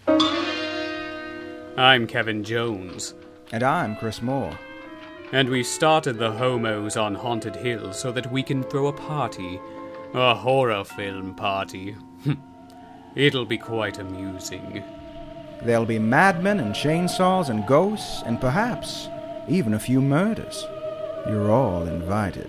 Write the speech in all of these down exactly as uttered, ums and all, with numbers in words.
I'm Kevin Jones. And I'm Chris Moore. And we started the Homos on Haunted Hill so that we can throw a party. A horror film party. It'll be quite amusing. There'll be madmen and chainsaws and ghosts and perhaps even a few murders. You're all invited.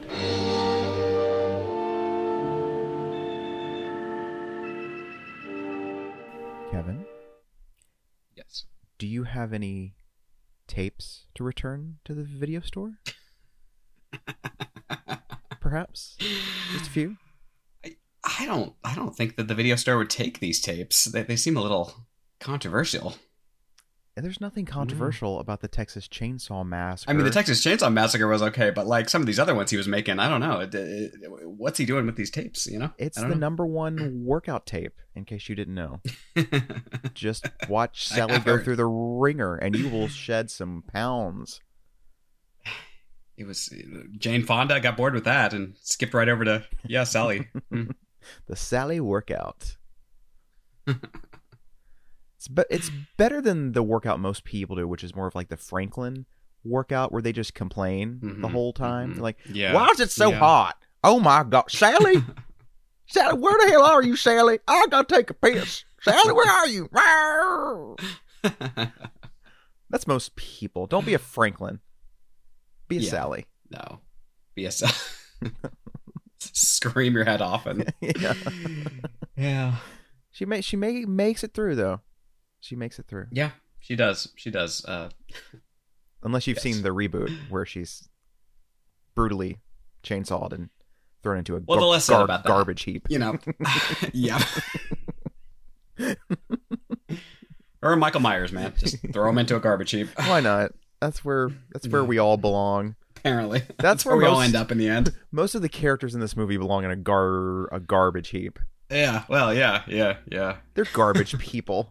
Kevin? Yes. Do you have any tapes to return to the video store? Perhaps? Just a few? I, I don't I don't think that the video store would take these tapes. They, they seem a little controversial. And there's nothing controversial mm. about the Texas Chainsaw Massacre. I mean, the Texas Chainsaw Massacre was okay, but like some of these other ones he was making, I don't know. It, it, what's he doing with these tapes, you know? It's the know. number one workout tape, in case you didn't know. Just watch Sally go through the ringer, and you will shed some pounds. It was Jane Fonda got bored with that and skipped right over to, yeah, Sally. The Sally workout. It's, be- it's better than the workout most people do, which is more of like the Franklin workout where they just complain mm-hmm, the whole time. Mm-hmm. They're like, yeah. Why is it so yeah. hot? Oh my God. Sally? Sally, where the hell are you, Sally? I gotta take a piss. Sally, where are you? That's most people. Don't be a Franklin. Be a yeah. Sally. No. Be a Sally. Scream your head off. And... yeah. yeah. She, may- she may- makes it through, though. She makes it through. Yeah, she does. She does. Uh, Unless you've yes. seen the reboot where she's brutally chainsawed and thrown into a well, gar- the less said gar- about that, garbage heap. You know. Yeah. Or Michael Myers, man. Just throw him into a garbage heap. Why not? That's where that's where we all belong. Apparently. That's, that's where, where we most, all end up in the end. Most of the characters in this movie belong in a gar a garbage heap. Yeah, well, yeah, yeah, yeah. They're garbage people.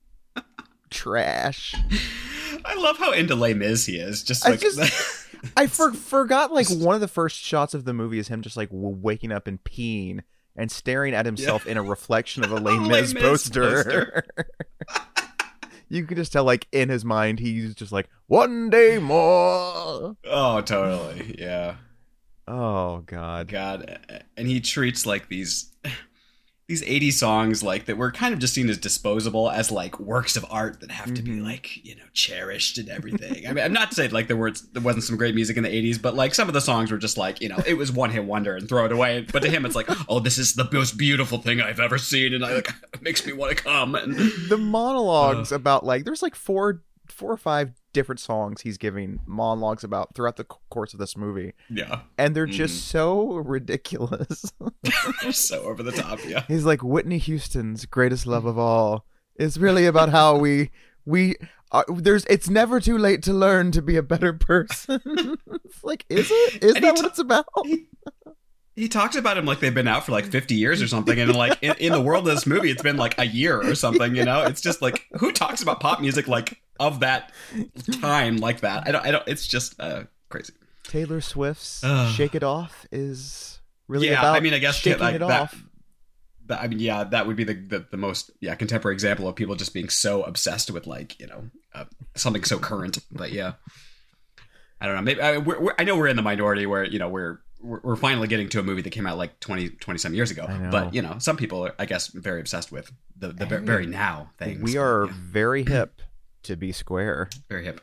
Trash. I love how into Les Mis he is. Just like I just, I for, forgot like one of the first shots of the movie is him just like w- waking up and peeing and staring at himself yeah. in a reflection of a Les Mis, Les Mis poster. poster. You can just tell like in his mind he's just like one day more. Oh, totally. Yeah. Oh God. God. And he treats like these these eighties songs like that were kind of just seen as disposable, as like works of art that have mm-hmm. to be like, you know, cherished and everything. I mean, I'm not to say like there were there wasn't some great music in the eighties, but like some of the songs were just like, you know, it was one hit wonder and throw it away. But to him, it's like, oh, this is the most beautiful thing I've ever seen, and I like it makes me want to come. And the monologues uh, about like there's like four four or five different songs he's giving monologues about throughout the course of this movie. Yeah. And they're just mm. so ridiculous. They're so over the top, yeah. He's like, Whitney Houston's greatest love of all is really about how we we uh, there's it's never too late to learn to be a better person. It's like, is it? Is and that ta- what it's about? He, he talks about him like they've been out for like fifty years or something, and like in, in the world of this movie it's been like a year or something, you know? It's just like, who talks about pop music like of that time like that? I don't I don't it's just uh crazy. Taylor Swift's uh, Shake It Off is really yeah, about I mean I guess shaking like, it that, off. That, I mean yeah, that would be the, the the most yeah contemporary example of people just being so obsessed with like, you know, uh, something so current. But yeah, I don't know, maybe I, we're, we're, I know we're in the minority where, you know, we're we're finally getting to a movie that came out like twenty, twenty some years ago. But, you know, some people are, I guess, very obsessed with the, the hey, very now things. We are yeah. very hip to be square. Very hip.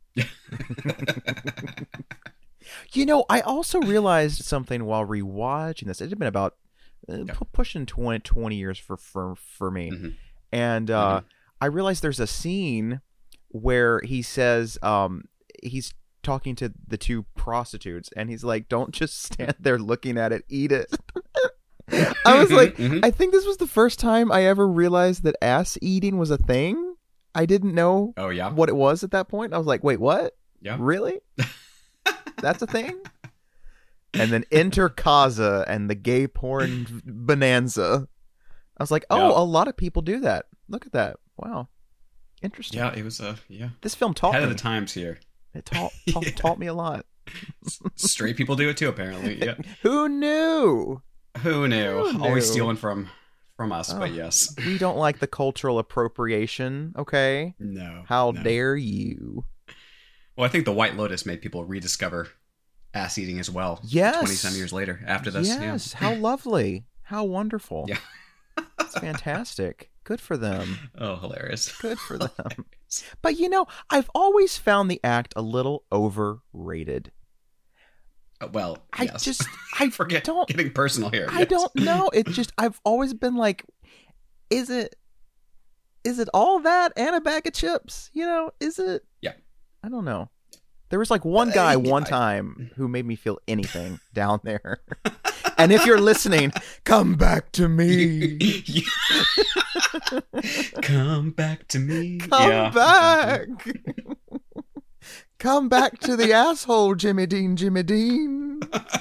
You know, I also realized something while rewatching this. It had been about uh, yeah. p- pushing twenty, twenty years for, for, for me. Mm-hmm. And uh, mm-hmm. I realized there's a scene where he says, um, he's talking to the two prostitutes, and he's like, don't just stand there looking at it, eat it. I was like, mm-hmm. I think this was the first time I ever realized that ass eating was a thing. I didn't know oh, yeah? what it was at that point. I was like, wait, what? Yeah. Really? That's a thing? And then enter Kaza and the gay porn bonanza. I was like, oh, yeah. a lot of people do that. Look at that. Wow. Interesting. Yeah, it was, uh, yeah. This film taught Ahead me. of the times here. It taught taught, yeah. taught me a lot. Straight people do it too, apparently. Yeah. Who knew? Who knew? Who knew? Always stealing from from us, Oh, but yes. We don't like the cultural appropriation, okay? No. How no. dare you? Well, I think the White Lotus made people rediscover ass eating as well. Yes. twenty some years later after this. Yes. Yeah. How lovely. How wonderful. Yeah. It's fantastic. Good for them. Oh, hilarious. Good for them. But, you know, I've always found the act a little overrated. Uh, well, I yes. just, I forget don't, getting personal here. I yes. don't know. It just, I've always been like, is it, is it all that and a bag of chips? You know, is it? Yeah. I don't know. There was like one Uh, guy yeah, one I- time who made me feel anything down there. And if you're listening, come back to me. Come back to me. Come Yeah, back. exactly. Come back to the asshole, Jimmy Dean, Jimmy Dean.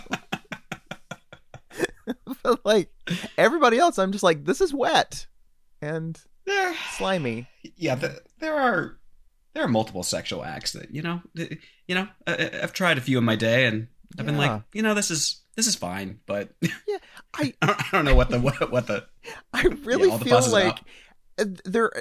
But like everybody else, I'm just like, this is wet and There, slimy. yeah, the, there are there are multiple sexual acts that you know, th- you know. I, I've tried a few in my day, and I've been Yeah. like, you know, this is this is fine, but Yeah, I I don't, I don't know what the what, what the I really all the feel fuss is like about. uh, there,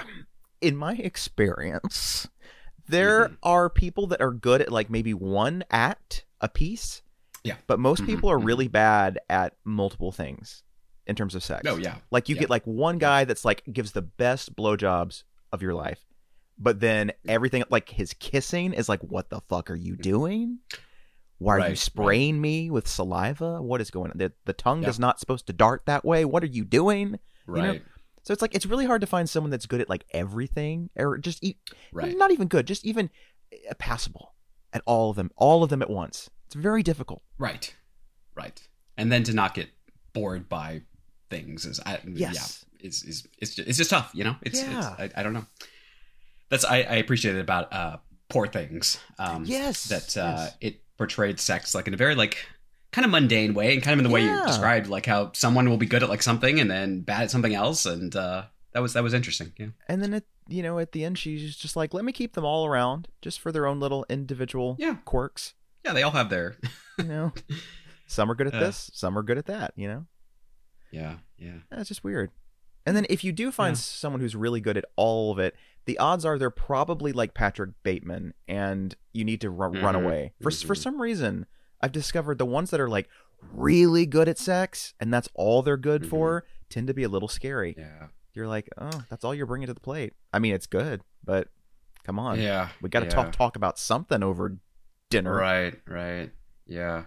in my experience, there Mhm. are people that are good at like maybe one act a piece. Yeah. But most Mhm, people are mhm. really bad at multiple things in terms of sex. Oh yeah, Like you Yeah. get like one guy that's like gives the best blowjobs of your life, but then everything like his kissing is like, what the fuck are you doing? Why are Right, you right. spraying me with saliva? What is going on? The, the tongue Yeah. is not supposed to dart that way. What are you doing? right, know, So it's like it's really hard to find someone that's good at like everything, or just e- right. not even good, just even uh, passable at all of them, all of them at once. It's very difficult. Right, right, and then to not get bored by things is, I, Yes. yeah, is is it's just, it's just tough, you know. It's, Yeah. it's I, I don't know. That's I, I appreciate it about uh, Poor Things. Um, Yes, that uh, yes. it portrayed sex like in a very like kind of mundane way, and kind of in the way you Yeah. described, like how someone will be good at like something and then bad at something else, and uh, that was that was interesting. Yeah, And then at you know at the end she's just like, let me keep them all around just for their own little individual Yeah. quirks. yeah, they all have their You know, some are good at Uh. this, some are good at that. You know, yeah, yeah, that's just weird. And then if you do find Yeah. someone who's really good at all of it, the odds are they're probably like Patrick Bateman, and you need to run, run Mhm. away. For for Mhm. some reason, I've discovered the ones that are like really good at sex, and that's all they're good Mhm. for, tend to be a little scary. yeah, You're like, oh, that's all you're bringing to the plate. I mean, it's good, but come on, yeah. we got to yeah. talk talk about something over dinner. Right, right. Yeah.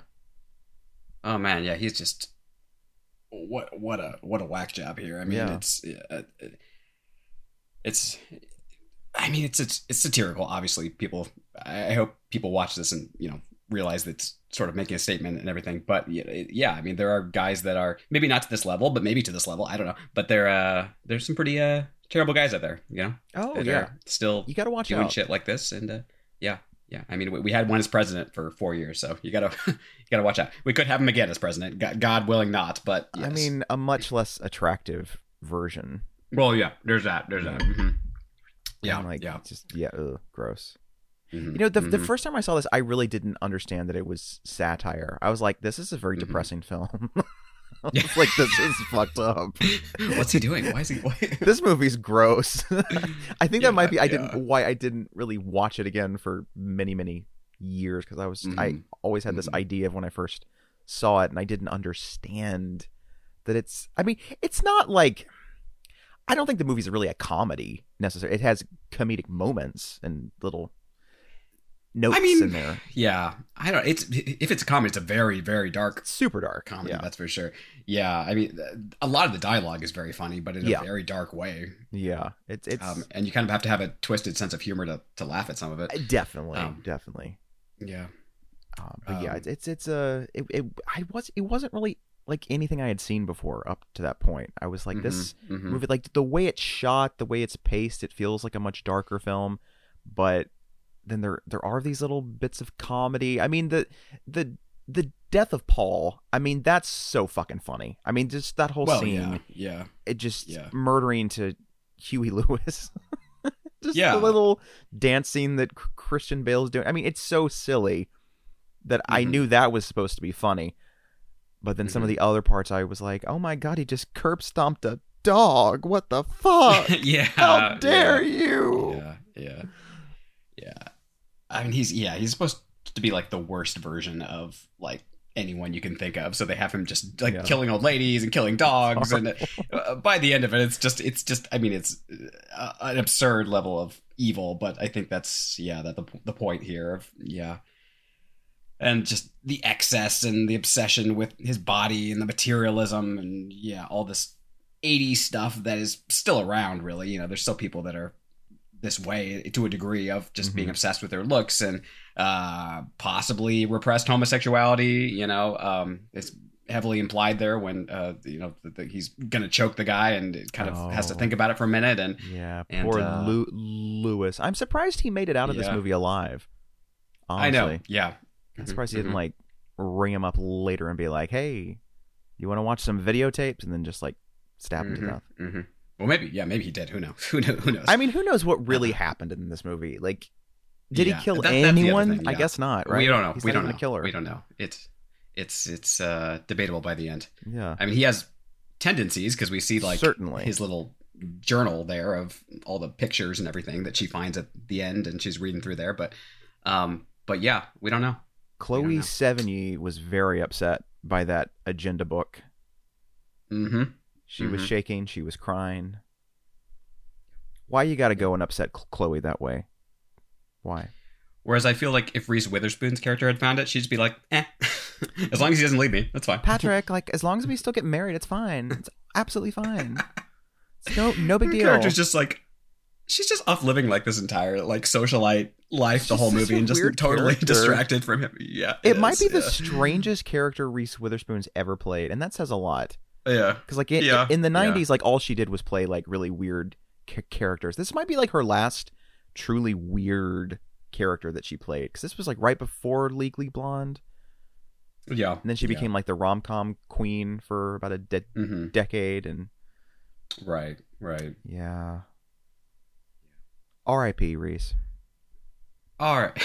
Oh man, yeah, he's just what what a what a whack job here. I mean, Yeah. it's uh, it's I mean, it's it's it's satirical, obviously. People I I hope people watch this and, you know, realize that it's sort of making a statement and everything. But yeah, it- yeah, I mean, there are guys that are maybe not to this level, but maybe to this level, I don't know. But there uh there's some pretty uh terrible guys out there, you know? Oh that yeah, are still you got to watch doing out. shit like this, and uh, yeah, yeah. I mean, we, we had one as president for four years, so you gotta you gotta watch out. We could have him again as president, God, God willing, not. But yes. I mean, a much less attractive version. well, yeah. There's that. There's that. hmm Yeah, And, like, yeah. just yeah, ugh, gross. Mhm, You know, the the mhm. first time I saw this, I really didn't understand that it was satire. I was like, this is a very Mhm. depressing film. I Yeah. was like, this is fucked up. What's he doing? Why is he? Why? This movie's gross. I think Yeah, that might be I yeah. didn't why I didn't really watch it again for many many years, because I was I Mhm. always had this Mhm. idea of when I first saw it, and I didn't understand that it's I mean, it's not like I don't think the movie's really a comedy necessarily. It has comedic moments and little notes I mean, in there. Yeah, I don't. It's if it's a comedy, it's a very very dark It's super dark. comedy. Yeah. That's for sure. Yeah, I mean, a lot of the dialogue is very funny, but in Yeah. a very dark way. Yeah. It's it's Um, and you kind of have to have a twisted sense of humor to to laugh at some of it. definitely um, definitely. Yeah. Um, but yeah, um, it's it's it's a it, it I was it wasn't really like anything I had seen before up to that point. I was like, this Mhm, mhm. movie, like the way it's shot, the way it's paced, it feels like a much darker film, but then there there are these little bits of comedy. I mean, the the the death of Paul, I mean, that's so fucking funny. I mean, just that whole Well, scene, yeah, yeah. it just yeah. murdering to Huey Lewis. Just Yeah. the little dance scene that C- Christian Bale's doing. I mean, it's so silly that I Mhm. knew that was supposed to be funny. But then Mm-hmm. some of the other parts, I was like, oh my god, he just curb stomped a dog. What the fuck? yeah. How dare yeah. you? Yeah, yeah, yeah. I mean, he's yeah, he's supposed to be like the worst version of like anyone you can think of. So they have him just like Yeah. killing old ladies and killing dogs, and Horrible. uh, by the end of it, it's just it's just. I mean, it's uh, an absurd level of evil. But I think that's yeah, that the the point here of yeah. And just the excess and the obsession with his body and the materialism and yeah, all this eighties stuff that is still around, really. You know, there's still people that are this way to a degree of just Mm-hmm. being obsessed with their looks and uh, possibly repressed homosexuality. You know, um, it's heavily implied there when, uh, you know, that that he's going to choke the guy and it kind of Oh. has to think about it for a minute. And Yeah, And, poor uh, Lu- Lewis. I'm surprised he made it out of this Yeah. movie alive. Honestly. I know. Yeah. I'm surprised he Mhm, didn't mhm. like ring him up later and be like, "Hey, you want to watch some videotapes?" and then just like stab him to Mhm, death. mhm. Well, maybe, yeah, maybe he did. Who knows? Who knows? Who knows? I mean, who knows what really happened in this movie? Like, did Yeah, he kill that- that's the other anyone? thing, I yeah. guess not. Right? We don't know. He's we not don't even know. a killer. We don't know. It's it's it's uh, debatable by the end. Yeah. I mean, he has tendencies because we see like Certainly. his little journal there of all the pictures and everything that she finds at the end, and she's reading through there. But um, but yeah, we don't know. Chloe know. Sevigny was very upset by that agenda book. Mm-hmm. She was Mhm. shaking. She was crying. Why you got to go and upset Ch- Chloe that way? Why? Whereas I feel like if Reese Witherspoon's character had found it, she'd just be like, eh. As long as he doesn't leave me, that's fine. Patrick, like, as long as we still get married, it's fine. It's absolutely fine. It's no, no big Her deal. character's just like, she's just off living like this entire like socialite life the She's whole such movie a and just weird totally character. distracted from him. Yeah, It might is, be the yeah. strangest character Reese Witherspoon's ever played, and that says a lot. Yeah. Because, like, in, Yeah, in the yeah. nineties, like, all she did was play, like, really weird ca- characters. This might be, like, her last truly weird character that she played. Because this was, like, right before Legally Blonde. Yeah. And then she became, like, the rom-com queen for about a de- hmm decade. And, Right. Right. yeah. R I P Reese. All right.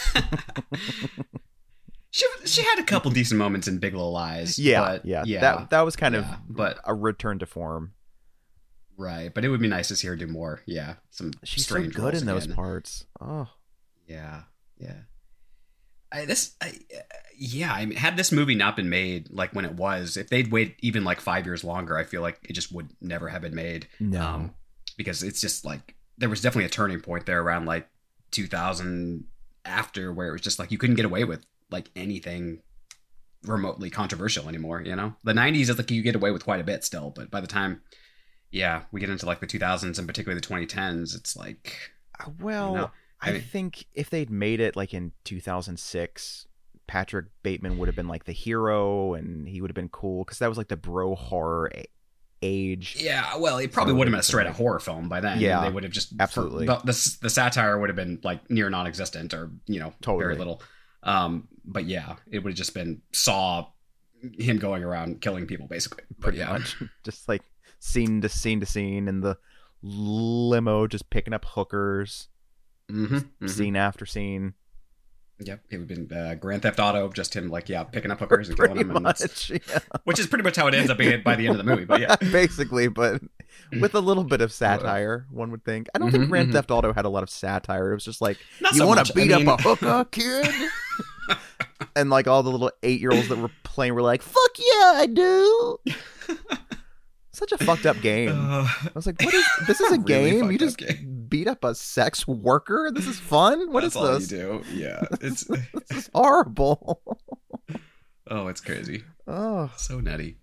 she she had a couple decent moments in Big Little Lies. Yeah, but, yeah. yeah. That, that was kind yeah, of but a return to form. right. But it would be nice to see her do more. Yeah. Some She's so strange good roles in those again. parts. Oh. Yeah, yeah. I, this, I, uh, yeah. I mean, had this movie not been made like when it was, if they'd wait even like five years longer, I feel like it just would never have been made. No. Um, because it's just like there was definitely a turning point there around like two thousand after where it was just like you couldn't get away with like anything remotely controversial anymore. You know, the nineties is like you get away with quite a bit still, but by the time, yeah, we get into like the two thousands and particularly the twenty tens, it's like Well, No, I I mean- think if they'd made it like in two thousand six, Patrick Bateman would have been like the hero and he would have been cool because that was like the bro horror a- age. yeah, well, it probably So would have been a it's straight like- up horror film by then. Yeah, they would have just absolutely. For, the the satire would have been like near non-existent or you know Totally. very little. Um, but yeah, it would have just been Saw, him going around killing people basically. But Pretty yeah. much. Just like scene to scene to scene in the limo, just picking up hookers, Mm-hmm, scene after scene. Yep, it would have been uh, Grand Theft Auto, just him like yeah picking up hookers and killing Pretty them, and that's, much. Yeah. which is pretty much how it ends up being by the end of the movie. But yeah, Basically, but with a little bit of satire, one would think. I don't think Mhm, Grand mhm. Theft Auto had a lot of satire. It was just like, Not you so want much. to I beat mean- up a hooker, kid? And like all the little eight-year-olds that were playing were like, fuck yeah, I do. Such a fucked up game. Uh, I was like, what is this? Is a Really game? fucked You up just game. beat up a sex worker? This is fun? What is that's all this? you do. Yeah, it's This is horrible. oh, it's crazy, Oh, so nutty.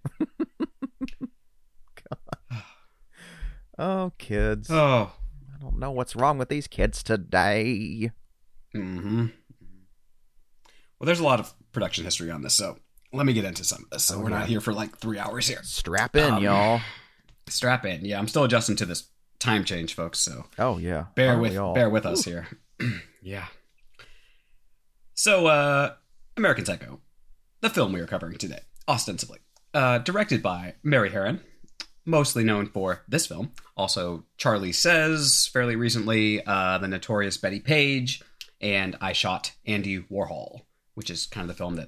oh, kids. Oh. I don't know what's wrong with these kids today. Mm-hmm. Well, there's a lot of production history on this, so let me get into some of this. So Oh, we're yeah. not here for like three hours here. Strap in, Um, y'all. Strap in. Yeah, I'm still adjusting to this time change, folks. So Oh, yeah. bear Aren't with we all? bear with us here. Yeah. So, uh, American Psycho, the film we are covering today, ostensibly, uh, directed by Mary Herron, mostly known for this film. Also, Charlie Says, fairly recently, uh, the notorious Betty Page, and I Shot Andy Warhol, which is kind of the film that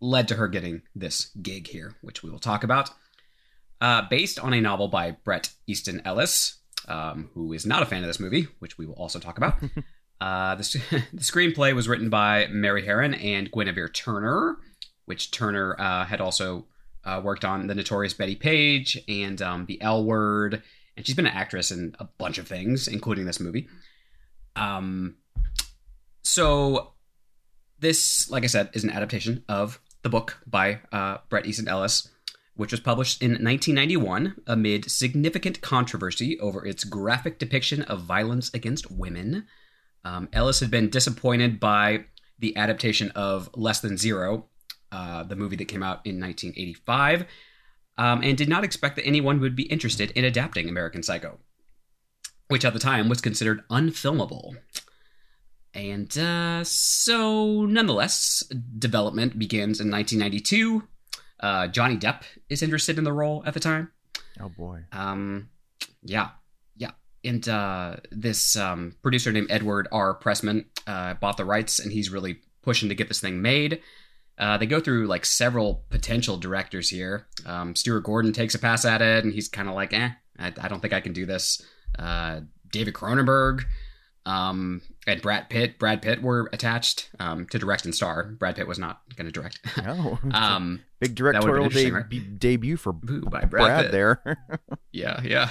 led to her getting this gig here, which we will talk about. Uh, based on a novel by Bret Easton Ellis, um, who is not a fan of this movie, which we will also talk about. uh, the, the screenplay was written by Mary Harron and Guinevere Turner, which Turner uh, had also uh, worked on The Notorious Betty Page and um, The L Word, and she's been an actress in a bunch of things, including this movie. Um, so this, like I said, is an adaptation of the book by uh, Bret Easton Ellis, which was published in nineteen ninety-one amid significant controversy over its graphic depiction of violence against women. Um, Ellis had been disappointed by the adaptation of Less Than Zero, uh, the movie that came out in nineteen eighty-five, um, and did not expect that anyone would be interested in adapting American Psycho, which at the time was considered unfilmable. And uh, so, nonetheless, development begins in nineteen ninety-two. Uh, Johnny Depp is interested in the role at the time. Oh, boy. Um, yeah, yeah. And uh, this um, producer named Edward R. Pressman uh, bought the rights, and he's really pushing to get this thing made. Uh, they go through like several potential directors here. Um, Stuart Gordon takes a pass at it, and he's kind of like, eh, I, I don't think I can do this. Uh, David Cronenberg um, and Brad Pitt. Brad Pitt were attached um, to direct and star. Brad Pitt was not going to direct. No. um, Big directorial de- right? be- debut for Ooh, by Brad, Brad Pitt. there. Yeah, yeah.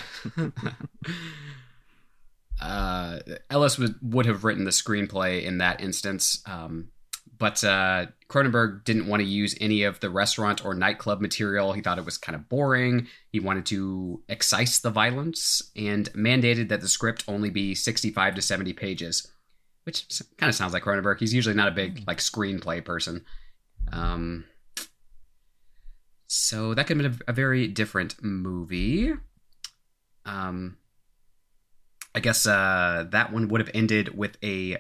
uh, Ellis would, would have written the screenplay in that instance, um, but uh, Cronenberg didn't want to use any of the restaurant or nightclub material. He thought it was kind of boring. He wanted to excise the violence and mandated that the script only be sixty-five to seventy pages, which kind of sounds like Cronenberg. He's usually not a big like screenplay person. Um, so that could have been a, a very different movie. Um, I guess uh, that one would have ended with a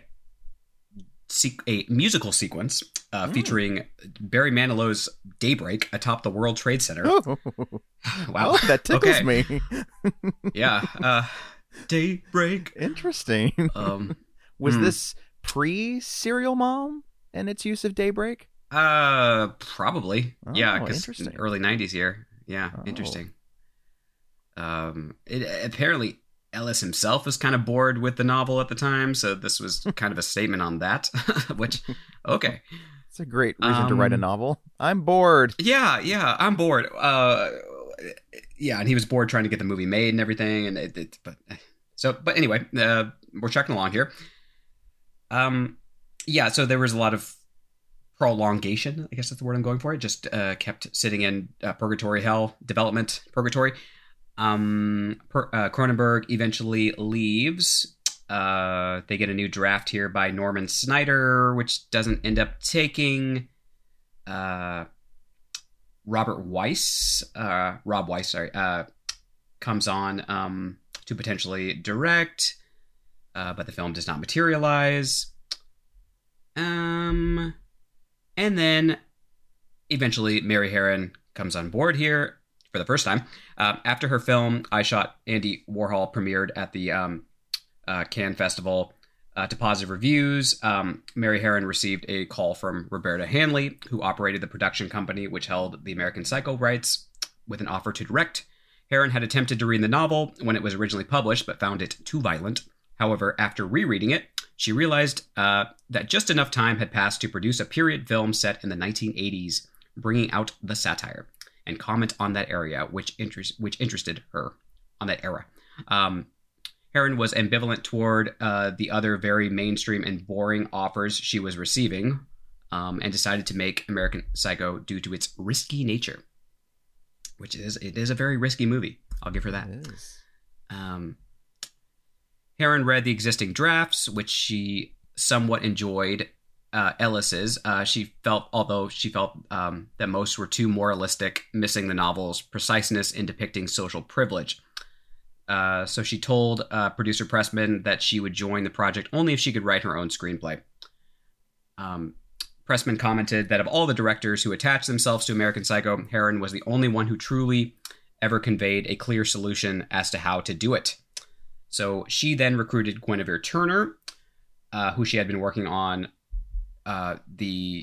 a musical sequence uh, mm. featuring Barry Manilow's Daybreak atop the World Trade Center. Oh. Wow. Oh, that tickles Okay. me. Yeah. Uh, Daybreak. Interesting. Um, Was hmm. this pre-Serial Mom and its use of Daybreak? uh, probably. Oh, yeah, because interesting. early nineties here. Yeah, Oh. interesting. Um, it, apparently Ellis himself was kind of bored with the novel at the time, so this was kind of a statement on that, which, okay. It's a great reason Um, to write a novel. I'm bored. Yeah, yeah, I'm bored. Uh, yeah, and he was bored trying to get the movie made and everything, and it, it but so, but anyway, uh, we're checking along here. Um, yeah, so there was a lot of prolongation, I guess that's the word I'm going for. It just uh, kept sitting in uh, purgatory hell, development purgatory. Um, per, uh, Cronenberg eventually leaves. Uh, they get a new draft here by Norman Snyder, which doesn't end up taking. Uh, Robert Weiss, uh, Rob Weiss, sorry, uh, comes on um, to potentially direct, uh, but the film does not materialize. Um, and then eventually Mary Harron comes on board here for the first time. Uh, after her film, I Shot Andy Warhol, premiered at the um, uh, Cannes Festival uh, to positive reviews, um, Mary Harron received a call from Roberta Hanley, who operated the production company which held the American Psycho rights, with an offer to direct. Harron had attempted to read the novel when it was originally published, but found it too violent. However, after rereading it, she realized uh, that just enough time had passed to produce a period film set in the nineteen eighties, bringing out the satire and comment on that area, which interest which interested her on that era. Um, Harron was ambivalent toward uh, the other very mainstream and boring offers she was receiving, um, and decided to make American Psycho due to its risky nature, which is it is a very risky movie. I'll give her that. It is. Um, Harron read the existing drafts, which she somewhat enjoyed. Uh, Ellis's, uh, she felt, although she felt um, that most were too moralistic, missing the novel's preciseness in depicting social privilege. Uh, so she told uh, producer Pressman that she would join the project only if she could write her own screenplay. Um, Pressman commented that of all the directors who attached themselves to American Psycho, Harron was the only one who truly ever conveyed a clear solution as to how to do it. So she then recruited Guinevere Turner, uh, who she had been working on uh, the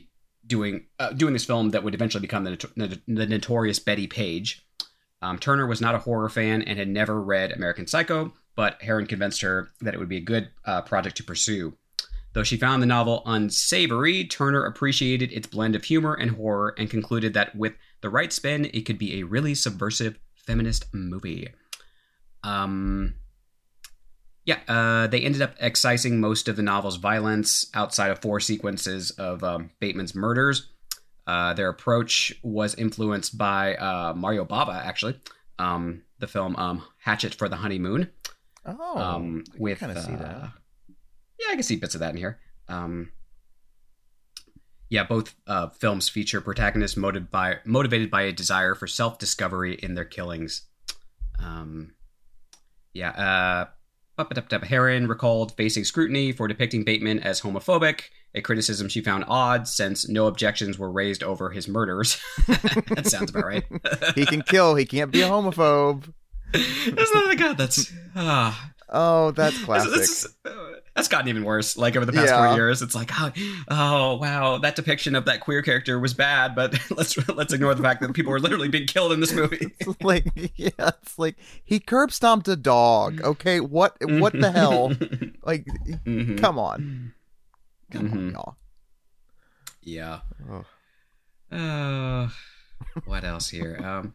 doing uh, doing this film that would eventually become the, the, the notorious Betty Page. Um, Turner was not a horror fan and had never read American Psycho, but Herron convinced her that it would be a good uh, project to pursue. Though she found the novel unsavory, Turner appreciated its blend of humor and horror and concluded that with the right spin, it could be a really subversive feminist movie. Um, yeah, uh, they ended up excising most of the novel's violence outside of four sequences of um, Bateman's murders. Uh, their approach was influenced by uh, Mario Bava, actually. Um, the film um, Hatchet for the Honeymoon. Oh, um, with kind of see that. Uh, yeah, I can see bits of that in here. Um, yeah, both uh, films feature protagonists motivated by motivated by a desire for self-discovery in their killings. Um, yeah, uh, Herron recalled facing scrutiny for depicting Bateman as homophobic, a criticism she found odd since no objections were raised over his murders. That sounds about right. He can kill, he can't be a homophobe. That's not the god. That's ah. Oh, that's classic. This, this, uh, that's gotten even worse. Like over the past Yeah. four years, it's like, oh, oh, wow, that depiction of that queer character was bad. But let's let's ignore the fact that people were literally being killed in this movie. It's like, yeah, it's like he curb stomped a dog. Okay, what what the hell? Like, Mm-hmm. come on, come Mhm. on, y'all. Yeah. Oh. Uh, what else here? Um,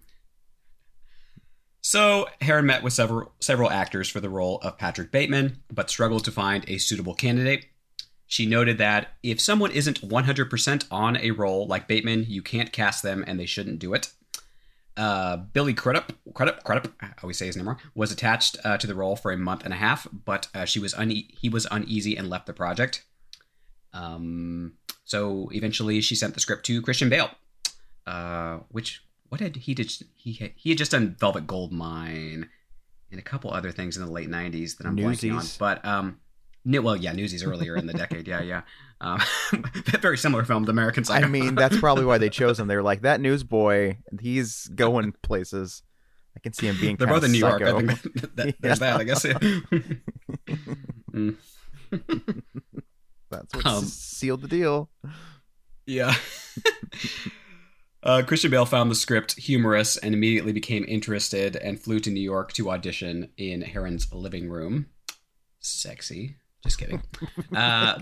so Herron met with several several actors for the role of Patrick Bateman, but struggled to find a suitable candidate. She noted that if someone isn't one hundred percent on a role like Bateman, you can't cast them and they shouldn't do it. Uh, Billy Crudup, Crudup, Crudup, I always say his name wrong, was attached uh, to the role for a month and a half, but uh, she was une- he was uneasy and left the project. Um, so eventually she sent the script to Christian Bale, uh, which, what had he did, he had, he had just done Velvet Goldmine and a couple other things in the late nineties that I'm blanking on, Newsies. but, um, no, well, yeah, Newsies earlier in the decade. Yeah, yeah. Um, very similar film to American Psycho. I mean, that's probably why they chose him. They were like, that newsboy, he's going places. I can see him being. They're kinda both in New York. psycho. I think that, that, there's Yeah. that, I guess. Mm. That's what Um, s- sealed the deal. Yeah. uh, Christian Bale found the script humorous and immediately became interested and flew to New York to audition in Herron's living room. Sexy. Just kidding. Uh,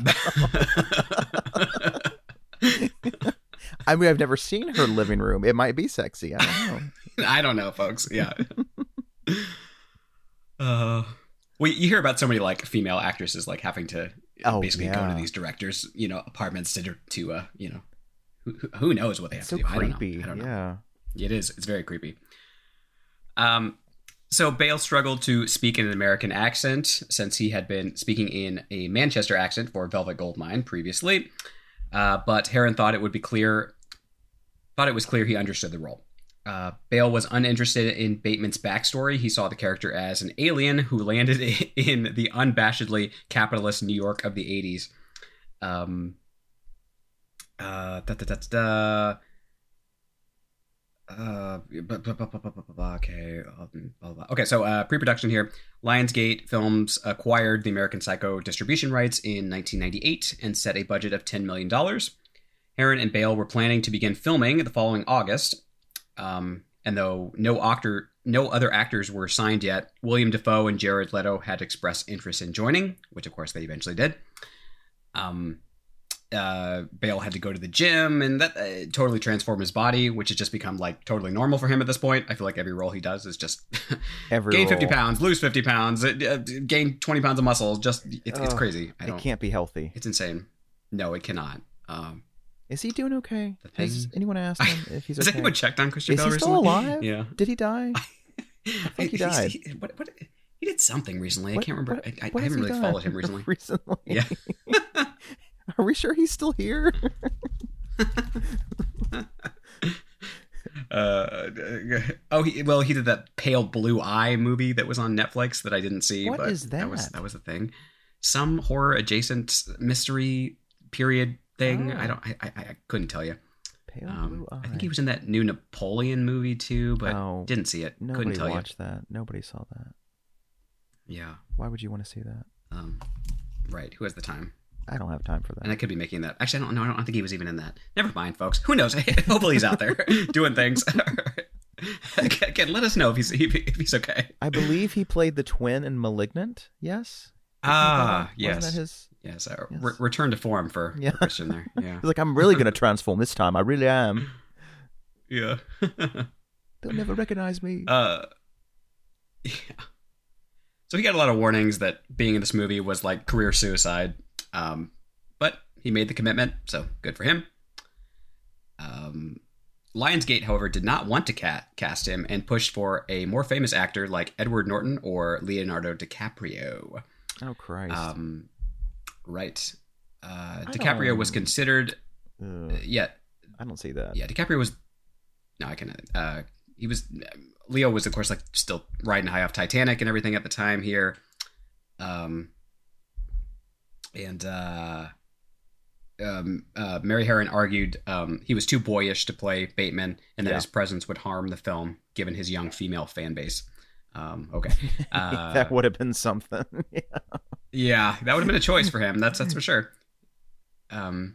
I mean, I've never seen her living room. It might be sexy. I don't know. I don't know, folks. Yeah. uh, well, you hear about so many like female actresses like having to Oh, basically go to yeah. these directors, you know, apartments to to uh, you know, who, who knows what they have It's so to do. creepy. I don't know. I don't know. Yeah. It is. It's very creepy. Um, so Bale struggled to speak in an American accent since he had been speaking in a Manchester accent for Velvet Goldmine previously. Uh, but Herron thought it would be clear, thought it was clear he understood the role. Uh, Bale was uninterested in Bateman's backstory. He saw the character as an alien who landed in the unabashedly capitalist New York of the eighties. Um, uh, da, da, da, da, Uh, okay. Okay, so uh, pre-production here. Lionsgate Films acquired the American Psycho distribution rights in nineteen ninety-eight and set a budget of ten million dollars. Herron and Bale were planning to begin filming the following August. Um, and though no actor, no other actors were signed yet, William Dafoe and Jared Leto had expressed interest in joining, which of course they eventually did. Um, uh, Bale had to go to the gym, and that uh, totally transformed his body, which has just become like totally normal for him at this point. I feel like every role he does is just Every gain fifty role. pounds, lose fifty pounds, uh, uh, gain twenty pounds of muscle. Just it's, it's Ugh, crazy. I It don't. can't be healthy. It's insane. No, it cannot. Um, Is he doing okay? The Has thing- anyone asked him if he's has okay? anyone checked on Christian Is Bale he still recently? alive? Yeah. Did he die? I think he died. He, what, what, he did something recently. What- I can't remember. what- I, I, what I has haven't he really done followed him recently. recently. Yeah. Are we sure he's still here? uh, oh, he, well, he did that Pale Blue Eye movie that was on Netflix that I didn't see. What but is That was that? that was a thing. Some horror adjacent mystery period thing. Oh. I don't. I, I I couldn't tell you. Pale Um, blue eye. I think he was in that new Napoleon movie too, but Oh, didn't see it. Nobody couldn't tell watched that. Nobody saw that. you. Yeah. Why would you want to see that? Um, right. Who has the time? I don't have time for that. And I could be making that. Actually, I don't know. I don't think he was even in that. Never mind, folks. Who knows? Hopefully he's out there doing things. Again, let us know if he's if he's okay. I believe he played the twin in *Malignant*. Yes. Ah, yes. Wasn't that his? Yes. Uh, yes. Re- return to form for, yeah. for Christian there. Yeah. He's like, I'm really gonna transform this time. I really am. Yeah. They'll never recognize me. Uh. Yeah. So he got a lot of warnings that being in this movie was like career suicide. Um, but he made the commitment, so good for him. Um. Lionsgate, however, did not want to ca- cast him and pushed for a more famous actor like Edward Norton or Leonardo DiCaprio. Oh, Christ. Um, right. Uh, DiCaprio was considered... Uh, yeah. I don't see that. Yeah, DiCaprio was... No, I can... Uh, he was... Leo was, of course, like still riding high off Titanic and everything at the time here. Um, and... Uh, Um, uh, Mary Harron argued um, he was too boyish to play Bateman and that yeah. his presence would harm the film, given his young female fan base. Um, okay. Uh, that would have been something. yeah. yeah, that would have been a choice for him. That's that's for sure. Um,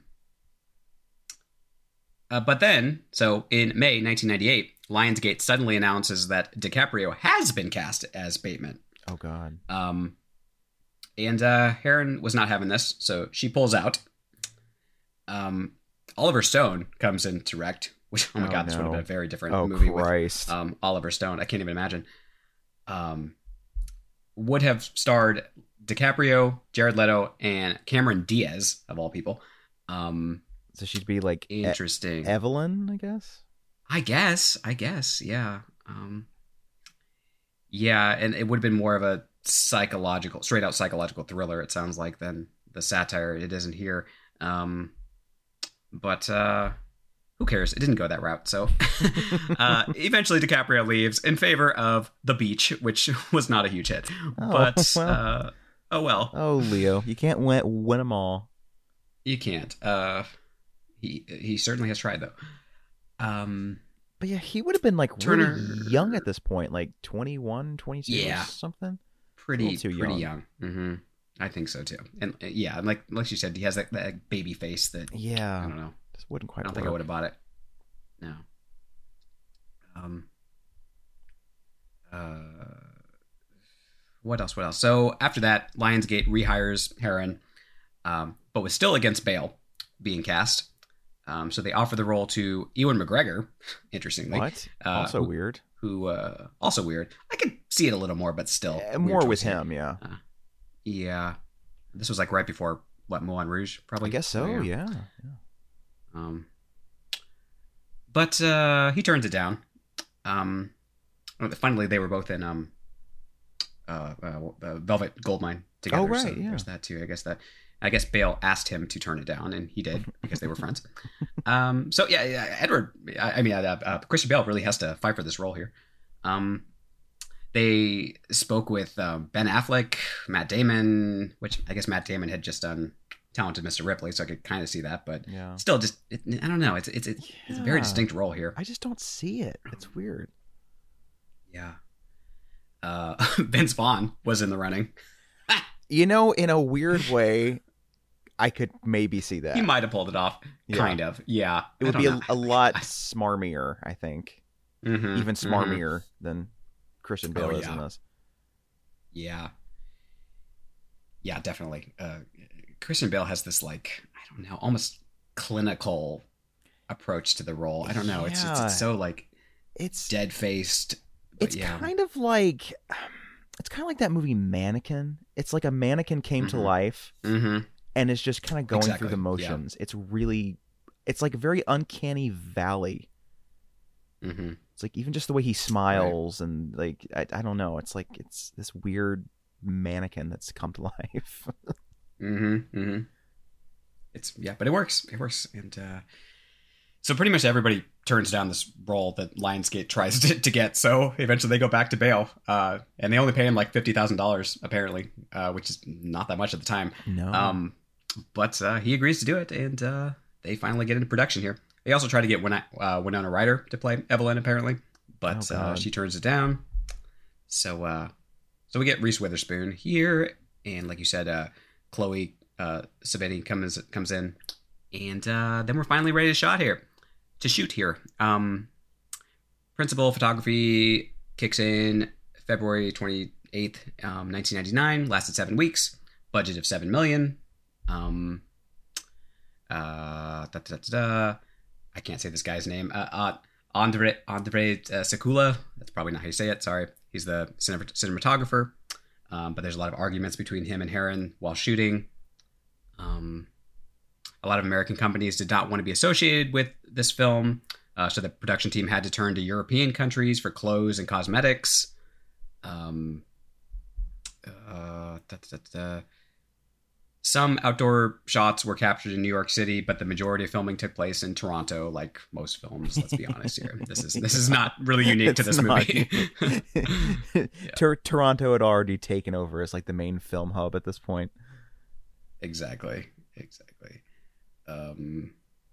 uh, but then, so in May nineteen ninety-eight, Lionsgate suddenly announces that DiCaprio has been cast as Bateman. Oh, God. Um, and uh, Harron was not having this, so she pulls out. Um, Oliver Stone comes in to direct, which, oh my oh, god, this no. would have been a very different oh, movie Christ. with um, Oliver Stone. I can't even imagine. Um, would have starred DiCaprio, Jared Leto, and Cameron Diaz, of all people. Um, so she'd be like interesting. E- Evelyn, I guess? I guess. I guess, yeah. Um, yeah, and it would have been more of a psychological, straight out psychological thriller, it sounds like, than the satire it isn't here. Um, But uh, who cares? It didn't go that route. So uh, eventually DiCaprio leaves in favor of The Beach, which was not a huge hit. Oh, but well. uh, oh well. Oh, Leo, you can't win, win them all. You can't. Uh, he he certainly has tried, though. Um, but yeah, he would have been like Turner, really young at this point, like twenty-one, twenty-two yeah, or something. Pretty, too pretty young. young. Mm-hmm. I think so too. And uh, yeah, like like you said, he has that, that baby face that Yeah, I don't know. Just wouldn't quite. I don't work. think I would have bought it. No. Um. Uh. What else? What else? So after that, Lionsgate rehires Harron, um, but was still against Bale being cast. Um, so they offer the role to Ewan McGregor. Interestingly, What? Uh, also who, weird. Who uh, also weird. I could see it a little more, but still Uh, weird more with choice. him, yeah. Uh, yeah. This was like right before what Moulin Rouge, probably. I guess so. Oh, yeah. yeah. Um, but uh, he turns it down. Um, finally, they were both in um, uh, uh, uh, Velvet Goldmine together. Oh, right, so yeah. There's that too. I guess that. I guess Bale asked him to turn it down, and he did because they were friends. Um, so yeah, yeah, Edward. I, I mean, uh, uh, Christian Bale really has to fight for this role here. Um, they spoke with uh, Ben Affleck, Matt Damon, which I guess Matt Damon had just done Talented Mister Ripley, so I could kind of see that, but Yeah. still, just it, I don't know. It's it's it's, it's a very Yeah. distinct role here. I just don't see it. It's weird. Yeah. Uh, Vince Vaughn was in the running. You know, in a weird way, I could maybe see that. He might have pulled it off. Yeah. Kind of. Yeah. It would be a, a lot smarmier, I think. mm-hmm, Even mm-hmm. smarmier than Christian Bale Oh, is in yeah. this. Yeah. Yeah, definitely. Uh, Christian Bale has this, like, I don't know, almost clinical approach to the role. I don't know. It's just, Yeah. it's so, like, It's dead faced. it's yeah. kind of like it's kind of like that movie Mannequin. It's like a mannequin came to Mhm. life Mm-hmm. and is just kind of going Exactly, through the yeah. motions. It's really it's like a very uncanny valley. Mm-hmm. It's like even just the way he smiles and like I, I don't know. It's like it's this weird mannequin that's come to life. Mm-hmm. Mm-hmm. It's yeah, but it works. It works, and uh, so pretty much everybody turns down this role that Lionsgate tries to, to get. So eventually they go back to Bale, uh, and they only pay him like fifty thousand dollars apparently, uh, which is not that much at the time. No. Um, but uh, he agrees to do it, and uh, they finally get into production here. They also try to get Winona, uh, Winona Ryder to play Evelyn apparently, but Oh, uh, God. she turns it down. So uh, so we get Reese Witherspoon here, and like you said, uh, Chloe uh, Savini comes comes in, and uh, then we're finally ready to shot here, to shoot here. Um, principal photography kicks in February twenty-eighth, um, nineteen ninety-nine. Lasted seven weeks. Budget of seven million. Um, uh, da, da, da, da. I can't say this guy's name. Uh, uh, Andre Andre uh, Sekula. That's probably not how you say it. Sorry. He's the cinematographer. Um, but there's a lot of arguments between him and Herron while shooting. Um, a lot of American companies did not want to be associated with this film, uh, so the production team had to turn to European countries for clothes and cosmetics. Um, uh, da, da, da. Some outdoor shots were captured in New York City, but the majority of filming took place in Toronto, like most films. Let's be honest here. This is this is not really unique to this not. movie. yeah. Tor- Toronto had already taken over as like the main film hub at this point. Exactly. Exactly. Um,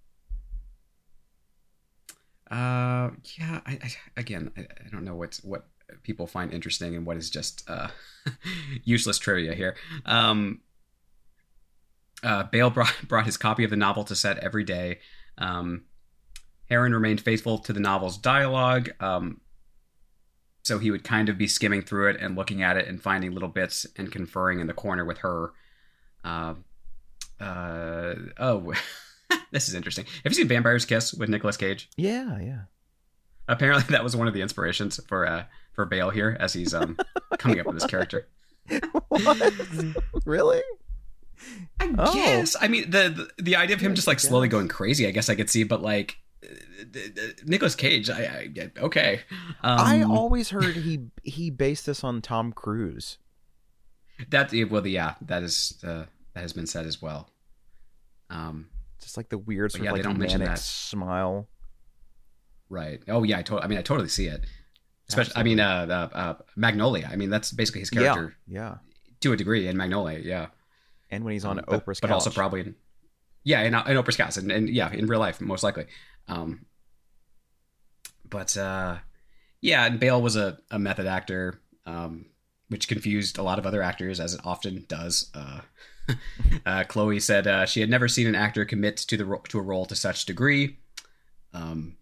uh, yeah. I, I again, I, I don't know what's what people find interesting and what is just uh, useless trivia here. Um. Uh, Bale brought, brought his copy of the novel to set every day. Um, Herron remained faithful to the novel's dialogue, um, so he would kind of be skimming through it and looking at it and finding little bits and conferring in the corner with her. Uh, uh, oh, this is interesting. Have you seen Vampire's Kiss with Nicolas Cage? Yeah, yeah. Apparently that was one of the inspirations for uh, for Bale here as he's um, coming up with this character. What? Really? I oh. guess. I mean, the, the the idea of him just like slowly going crazy, I guess I could see, but like Nicolas Cage, I, I get okay. Um, I always heard he he based this on Tom Cruise. That well, yeah, that is uh, that has been said as well. Um, just like the weird sort yeah, of they like don't mention manic that. smile. Right. Oh yeah, I to- I mean, I totally see it. Especially, Absolutely. I mean, uh, uh, uh, Magnolia. I mean, that's basically his character. Yeah. yeah. To a degree in Magnolia, yeah. And when he's on um, Oprah's but, couch. but also probably in, yeah, in, in Oprah's couch, and, and yeah, in real life, most likely. Um, but uh, yeah, and Bale was a, a method actor, um, which confused a lot of other actors, as it often does. Uh, uh, Chloe said uh, she had never seen an actor commit to the ro- to a role to such degree. Um,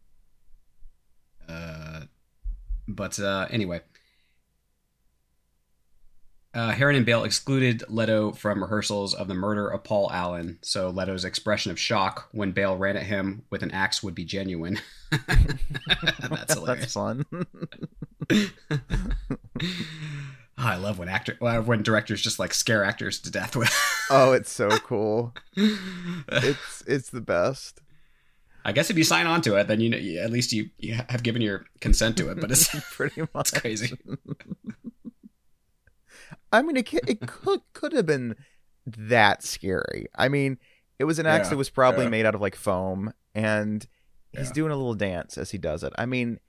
uh, but uh, anyway. Uh, Herron and Bale excluded Leto from rehearsals of the murder of Paul Allen, so Leto's expression of shock when Bale ran at him with an axe would be genuine. That's hilarious. That's fun. Oh, I love when actor when directors just like scare actors to death with. Oh, it's so cool. It's it's the best. I guess if you sign on to it, then you know at least you, you have given your consent to it. But it's pretty much it's crazy. I mean, it it could could have been that scary. I mean, it was an axe Yeah, that was probably yeah. made out of like foam, and he's Yeah. doing a little dance as he does it. I mean,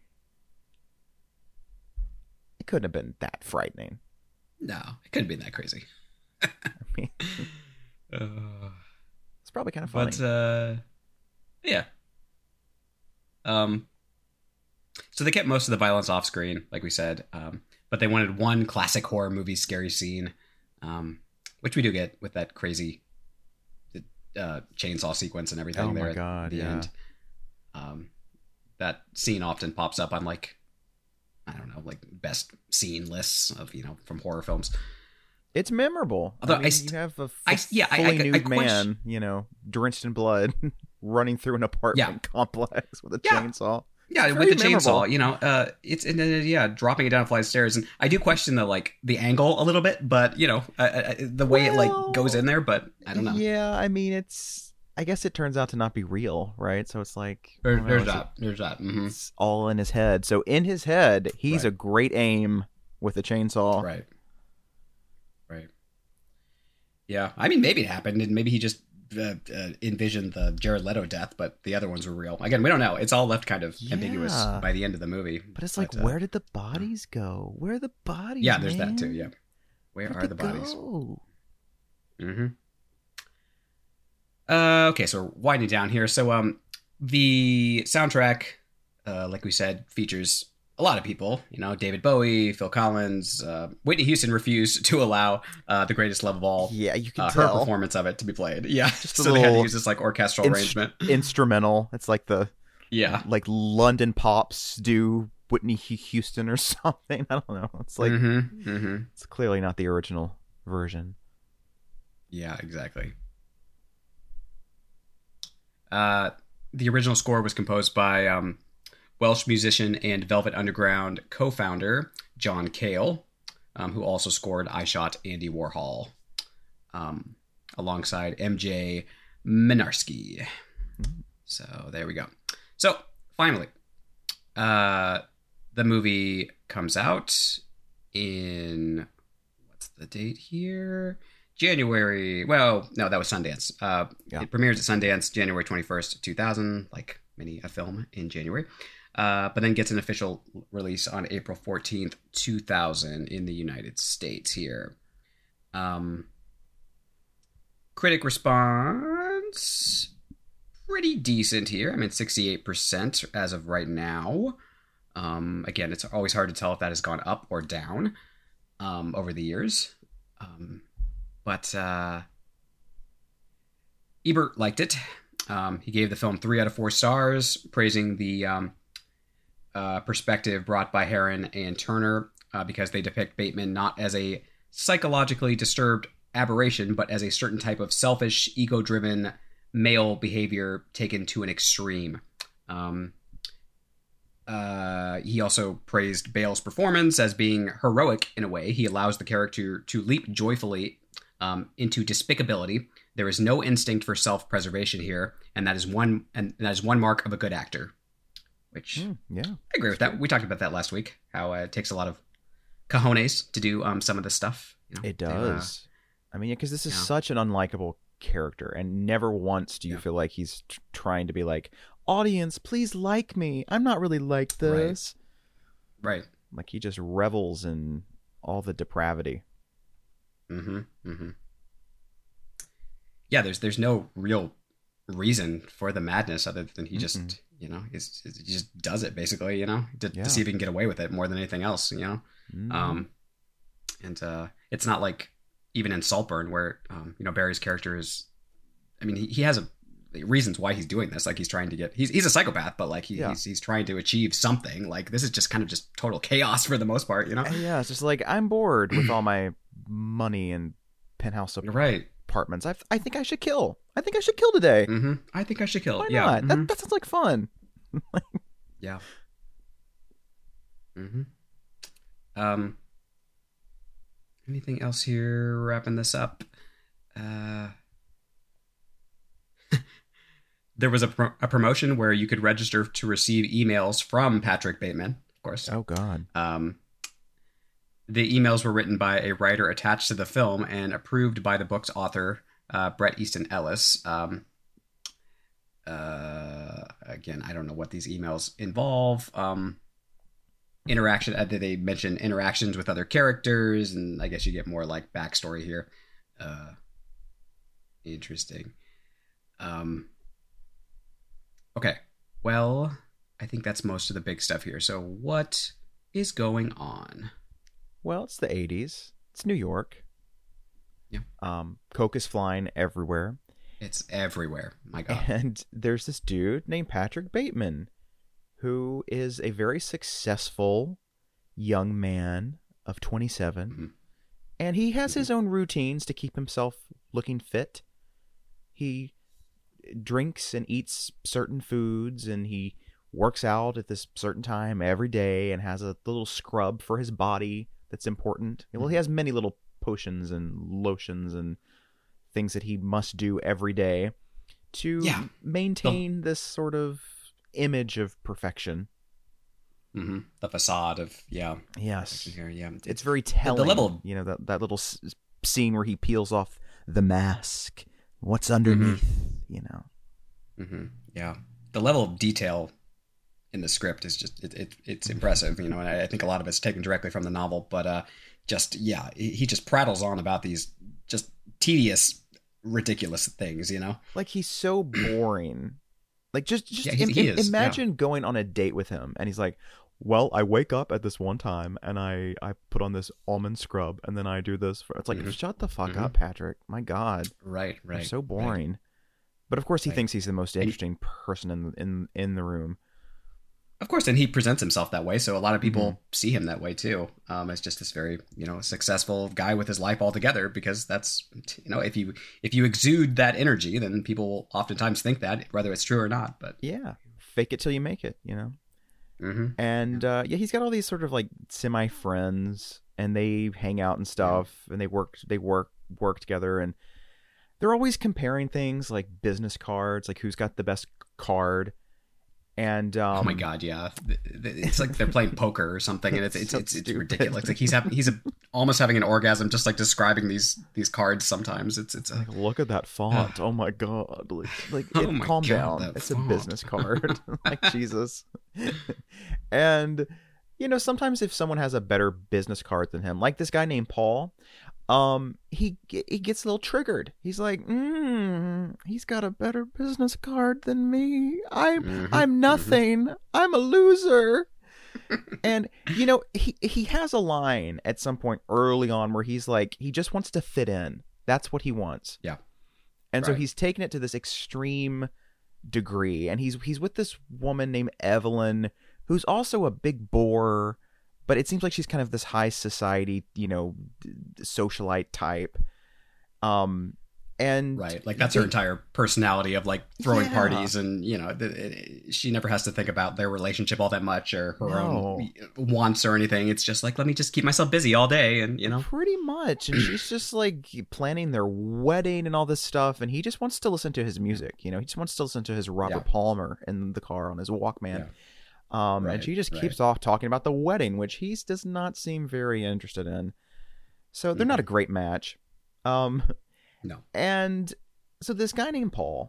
it couldn't have been that frightening. No, it couldn't be that crazy. I mean, Uh, it's probably kind of funny. but uh, yeah. Um. So they kept most of the violence off screen, like we said. Um. But they wanted one classic horror movie scary scene, um, which we do get with that crazy uh, chainsaw sequence and everything Oh my there at God, the yeah. end. Um, that scene often pops up on like, I don't know, like best scene lists of, you know, from horror films. It's memorable. Although I mean, I st- you have a f- I- yeah, I- fully I- I nude question- man, you know, drenched in blood, running through an apartment complex with a Yeah. chainsaw. Yeah, It's with the very memorable. chainsaw, you know, uh, it's and, uh, yeah, dropping it down a flight of stairs, and I do question the like the angle a little bit, but you know, uh, uh, the way it Well, like goes in there, but I don't know. Yeah, I mean, it's. I guess it turns out to not be real, right? So it's like I There, don't know, there's it's- that. There's that. hmm It's all in his head. So in his head, he's Right. a great aim with a chainsaw. Right. Right. Yeah, I mean, maybe it happened, and maybe he just uh, uh, envisioned the Jared Leto death, but the other ones were real. Again, we don't know. It's all left kind of ambiguous Yeah. by the end of the movie. But it's like, uh, where did the bodies go? Where are the bodies? Yeah, there's man? that too. Yeah, where Where'd are they the bodies? go? Mm-hmm. Uh, okay, so we're winding down here. So, um, the soundtrack, uh, like we said, features a lot of people, you know, David Bowie, Phil Collins, uh, Whitney Houston refused to allow uh, The Greatest Love of All, Yeah, you can uh, her tell. performance of it to be played. Yeah, Just a so they had to little use this like orchestral Inst- arrangement. instrumental. It's like the Yeah, like London Pops do Whitney Hu- Houston or something. I don't know. It's like mm-hmm, mm-hmm. it's clearly not the original version. Yeah, exactly. Uh, the original score was composed by um, Welsh musician and Velvet Underground co-founder John Cale, um, who also scored I Shot Andy Warhol, um, alongside M J Minarsky. So there we go. So finally, uh, the movie comes out in, what's the date here? January. Well, no, that was Sundance. Uh, Yeah. It premieres at Sundance January twenty-first, two thousand, like many a film in January. Uh, but then gets an official release on April fourteenth, two thousand in the United States here. Um, critic response, pretty decent here. I mean, sixty-eight percent as of right now. Um, again, it's always hard to tell if that has gone up or down um, over the years. Um, but uh, Ebert liked it. Um, he gave the film three out of four stars, praising the um, uh, perspective brought by Heron and Turner uh, because they depict Bateman not as a psychologically disturbed aberration, but as a certain type of selfish, ego-driven male behavior taken to an extreme. Um, uh, he also praised Bale's performance as being heroic in a way. He allows the character to leap joyfully um, into despicability. There is no instinct for self-preservation here, and that is one and that is one mark of a good actor. Which Mm, yeah, I agree with that. We talked about that last week. How uh, it takes a lot of cojones to do um, some of this stuff. You know? it They, uh, does. I mean, because this is yeah. such an unlikable character, and never once do you Yeah. feel like he's t- trying to be like, audience, please like me. I'm not really like this. right. Like he just revels in all the depravity. Mm-hmm. Mm-hmm. Yeah, there's there's no real reason for the madness other than he just Mm-mm. you know he's, he just does it basically, you know, to, Yeah. to see if he can get away with it more than anything else, you know. Mhm. Um, and uh, it's not like even in Saltburn where um, you know Barry's character is, I mean he, he has a reasons why he's doing this, like he's trying to get he's he's a psychopath, but like he, Yeah. he's he's trying to achieve something. Like this is just kind of just total chaos for the most part, you know. And yeah, it's just like I'm bored with all my money and penthouse Right. apartments. I, I think I should kill. I think I should kill today. Mm-hmm. I think I should kill. Why Yeah. not? mhm. That, that sounds like fun. Yeah. Mm-hmm. Um. Anything else here? Wrapping this up. Uh. There was a, pro- a promotion where you could register to receive emails from Patrick Bateman, of course. Oh God. Um, the emails were written by a writer attached to the film and approved by the book's author, uh, Bret Easton Ellis. Um, uh, again, I don't know what these emails involve. Um, interaction, uh, they mention interactions with other characters, and I guess you get more like backstory here. Uh, interesting. Um, okay, well, I think that's most of the big stuff here. So what is going on? Well, it's the eighties. It's New York. Yeah. Um, coke is flying everywhere. It's everywhere. My God. And there's this dude named Patrick Bateman, who is a very successful young man of twenty-seven. Mm-hmm. And he has his own routines to keep himself looking fit. He drinks and eats certain foods, and he works out at this certain time every day and has a little scrub for his body that's important. Well, he has many little potions and lotions and things that he must do every day to Yeah. maintain this sort of image of perfection. Mm-hmm. The facade of, yeah. Yes. Here, yeah. It's very telling. level- You know, that, that little s- scene where he peels off the mask. What's underneath, you know? Mm-hmm. Yeah. The level of detail in the script is just, it, it it's impressive, you know, and I, I think a lot of it's taken directly from the novel, but uh, just, yeah, he, he just prattles on about these just tedious, ridiculous things, you know? Like, he's so boring. Like, just, just Yeah, he- im- he im- is, imagine going on a date with him, and he's like, well, I wake up at this one time and I, I put on this almond scrub and then I do this. For, it's like, mm-hmm. shut the fuck mm-hmm. up, Patrick. My God. Right, right. You're so boring. Right. But of course he right. thinks he's the most interesting person in, in, in the room. Of course, and he presents himself that way. So a lot of people mm-hmm. see him that way too. Um, as just this very, you know, successful guy with his life all together, because that's, you know, if you, if you exude that energy, then people will oftentimes think that, whether it's true or not. But yeah, fake it till you make it, you know? Mm-hmm. And uh, yeah, he's got all these sort of like semi friends, and they hang out and stuff, yeah. and they work, they work, work together, and they're always comparing things like business cards, like who's got the best card. And um, oh my God, yeah, it's like they're playing poker or something, and it's it's so it's, it's ridiculous. Like he's having he's a, almost having an orgasm just like describing these these cards. Sometimes it's it's a, like, look at that font. Oh my God, like, like it, oh calm God, down. It's font. A business card. Like Jesus. And you know, sometimes if someone has a better business card than him, like this guy named Paul, um, he he gets a little triggered. He's like, mm, he's got a better business card than me. I'm mm-hmm, I'm nothing. Mm-hmm. I'm a loser. And you know, he he has a line at some point early on where he's like, he just wants to fit in. That's what he wants. Yeah. And right. so he's taken it to this extreme degree. And he's he's with this woman named Evelyn, who's also a big bore. But it seems like she's kind of this high society, you know, socialite type. Um, and right, like that's they, her entire personality of like throwing yeah. parties, and you know, it, it, she never has to think about their relationship all that much or her no. own wants or anything. It's just like, let me just keep myself busy all day, and you know, pretty much. And she's just like planning their wedding and all this stuff, and he just wants to listen to his music. You know, he just wants to listen to his Robert yeah. Palmer in the car on his Walkman. Yeah. Um, right, and she just keeps right. off talking about the wedding, which he does not seem very interested in. So they're mm-hmm. not a great match. Um, no. And so this guy named Paul,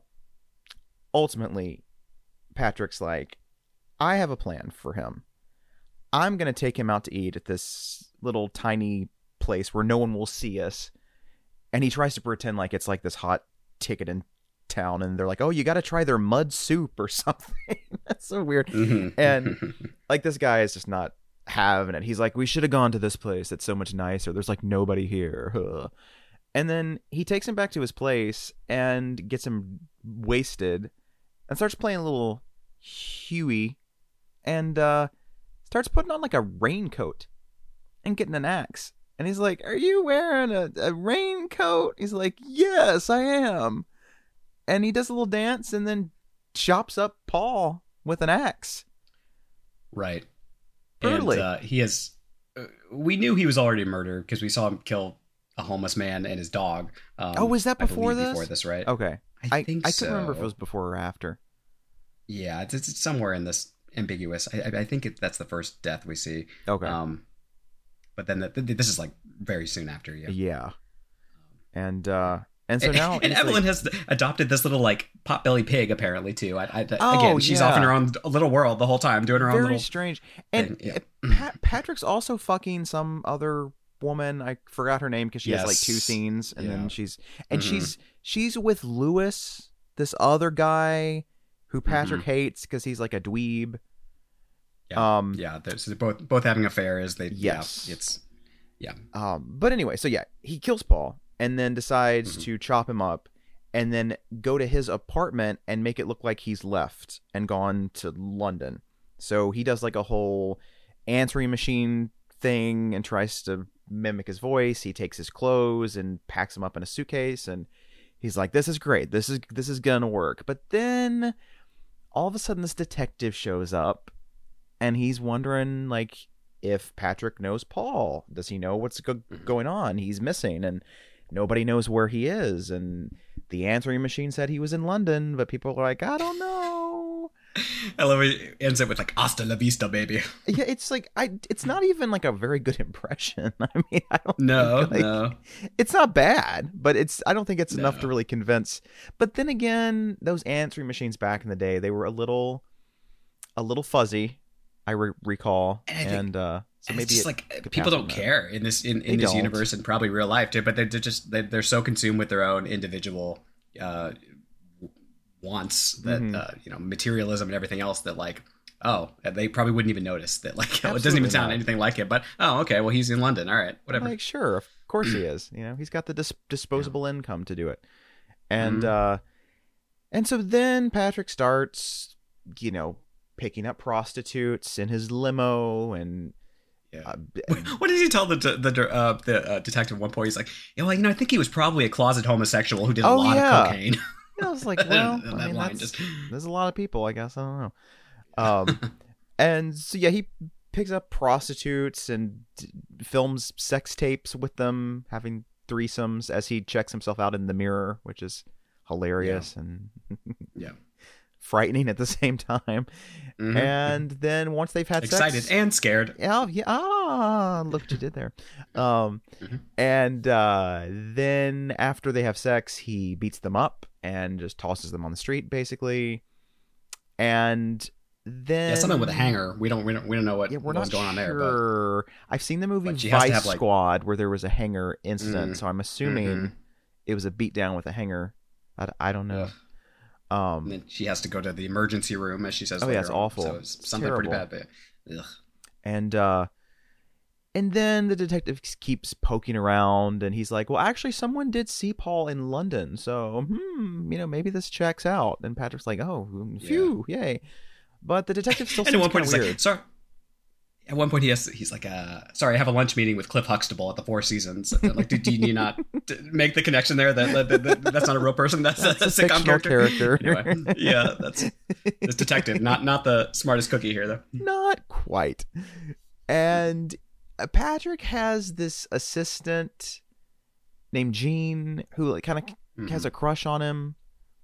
ultimately, Patrick's like, I have a plan for him. I'm going to take him out to eat at this little tiny place where no one will see us. And he tries to pretend like it's like this hot ticket in town, and they're like, oh, you got to try their mud soup or something. That's so weird. Mm-hmm. And like, this guy is just not having it. He's like, we should have gone to this place. It's so much nicer. There's like nobody here. And then he takes him back to his place and gets him wasted and starts playing a little Huey, and uh starts putting on like a raincoat and getting an axe. And he's like, are you wearing a, a raincoat? He's like, yes, I am. And he does a little dance and then chops up Paul with an axe. Right. Brutally. And uh, he has... Uh, we knew he was already murdered because we saw him kill a homeless man and his dog. Um, oh, was that before this? Before this, right? Okay. I, I think I so. couldn't remember if it was before or after. Yeah, it's, it's somewhere in this ambiguous. I, I think it, that's the first death we see. Okay. Um, but then the, the, this is like very soon after. Yeah. Yeah. And... uh And so now, and, and Evelyn like, has adopted this little like potbelly pig apparently too. I, I, oh, again, she's yeah. off in her own little world the whole time, doing her Very own little. Very strange. And yeah. Pat, Patrick's also fucking some other woman. I forgot her name because she yes. has like two scenes, and yeah. then she's and mm-hmm. she's she's with Lewis, this other guy who Patrick mm-hmm. hates because he's like a dweeb. Yeah, um, yeah. They're, so they're both both having affairs. They yes, yeah, it's yeah. Um, but anyway, so yeah, he kills Paul. And then decides mm-hmm. to chop him up and then go to his apartment and make it look like he's left and gone to London. So he does like a whole answering machine thing and tries to mimic his voice. He takes his clothes and packs them up in a suitcase, and he's like, this is great. This is this is gonna work. But then all of a sudden this detective shows up and he's wondering like if Patrick knows Paul. Does he know what's go- going on? He's missing, and nobody knows where he is, and the answering machine said he was in London, but people are like, I don't know. I love it. Ends up with like "Hasta la vista, baby." Yeah, it's like I. It's not even like a very good impression. I mean, I don't. No, think, like, no. It's not bad, but it's. I don't think it's no. enough to really convince. But then again, those answering machines back in the day, they were a little, a little fuzzy. I re- recall, and, and uh, so maybe it's just like people don't care in this in, in this don't. universe and probably real life too. But they're, they're just they're, they're so consumed with their own individual uh, wants that mm-hmm. uh, you know, materialism and everything else that like oh, they probably wouldn't even notice that. Like, oh, it doesn't Absolutely even sound not. anything like it. But oh, okay, well, he's in London. All right, whatever. Like, sure, of course he is. You know, he's got the dis- disposable income to do it. And Mhm. uh, and so then Patrick starts, you know, picking up prostitutes in his limo, and Yeah. uh, What does he tell the the uh, the uh, detective at one point? He's like, yeah, well, you know, I think he was probably a closet homosexual who did a Oh, lot yeah. of cocaine. I was like, well, That I mean, line that's, just- there's a lot of people, I guess. I don't know. Um, and so yeah, he picks up prostitutes and d- films sex tapes with them, having threesomes as he checks himself out in the mirror, which is hilarious and Yeah. frightening at the same time. Mhm. And then once they've had Excited sex, and scared. oh yeah, ah, look what you did there. Um, Mhm. and uh, then after they have sex, he beats them up and just tosses them on the street, basically. And then Yeah, something with a hanger. We don't we don't we don't know what, Yeah, we're what not was going on there. But sure. I've seen the movie But she has to Vice have, like- Squad where there was a hanger incident, Mm. so I'm assuming Mhm. it was a beatdown with a hanger. I, I don't know. Ugh. Um, and then she has to go to the emergency room, as she says. Oh, yeah, later it's on. awful. So it's It's something pretty terrible. bad. But, ugh. and uh, and then the detective keeps poking around, and he's like, "Well, actually, someone did see Paul in London, so hmm, you know, maybe this checks out." And Patrick's like, "Oh, phew, yay!" But the detective still And seems at one point, kind he's of like, weird. "Sorry." At one point, he has he's like, uh, "Sorry, I have a lunch meeting with Cliff Huxtable at the Four Seasons." And like, do, do you not d- make the connection there that, that, that that's not a real person? That's, That's a, a sitcom fictional character. character. Anyway, yeah, that's this detective, not not the smartest cookie here, though. Not quite. And uh, Patrick has this assistant named Jean who like kind of Mhm. has a crush on him.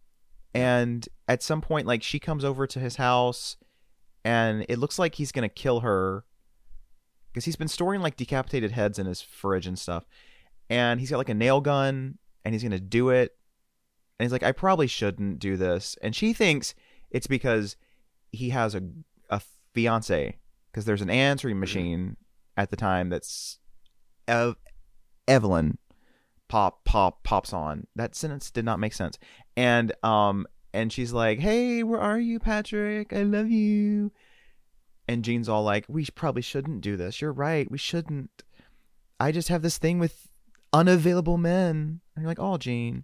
And at some point, like, she comes over to his house, and it looks like he's gonna kill her because he's been storing like decapitated heads in his fridge and stuff. And he's got like a nail gun, and he's gonna do it. And he's like, I probably shouldn't do this. And she thinks it's because he has a a fiance, because there's an answering machine at the time that's Ev- Evelyn pop pop pops on. That sentence did not make sense. And um and she's like, "Hey, where are you, Patrick? I love you." And Jean's all like, "We probably shouldn't do this. You're right. We shouldn't. I just have this thing with unavailable men." And you're like, "Oh, Jean."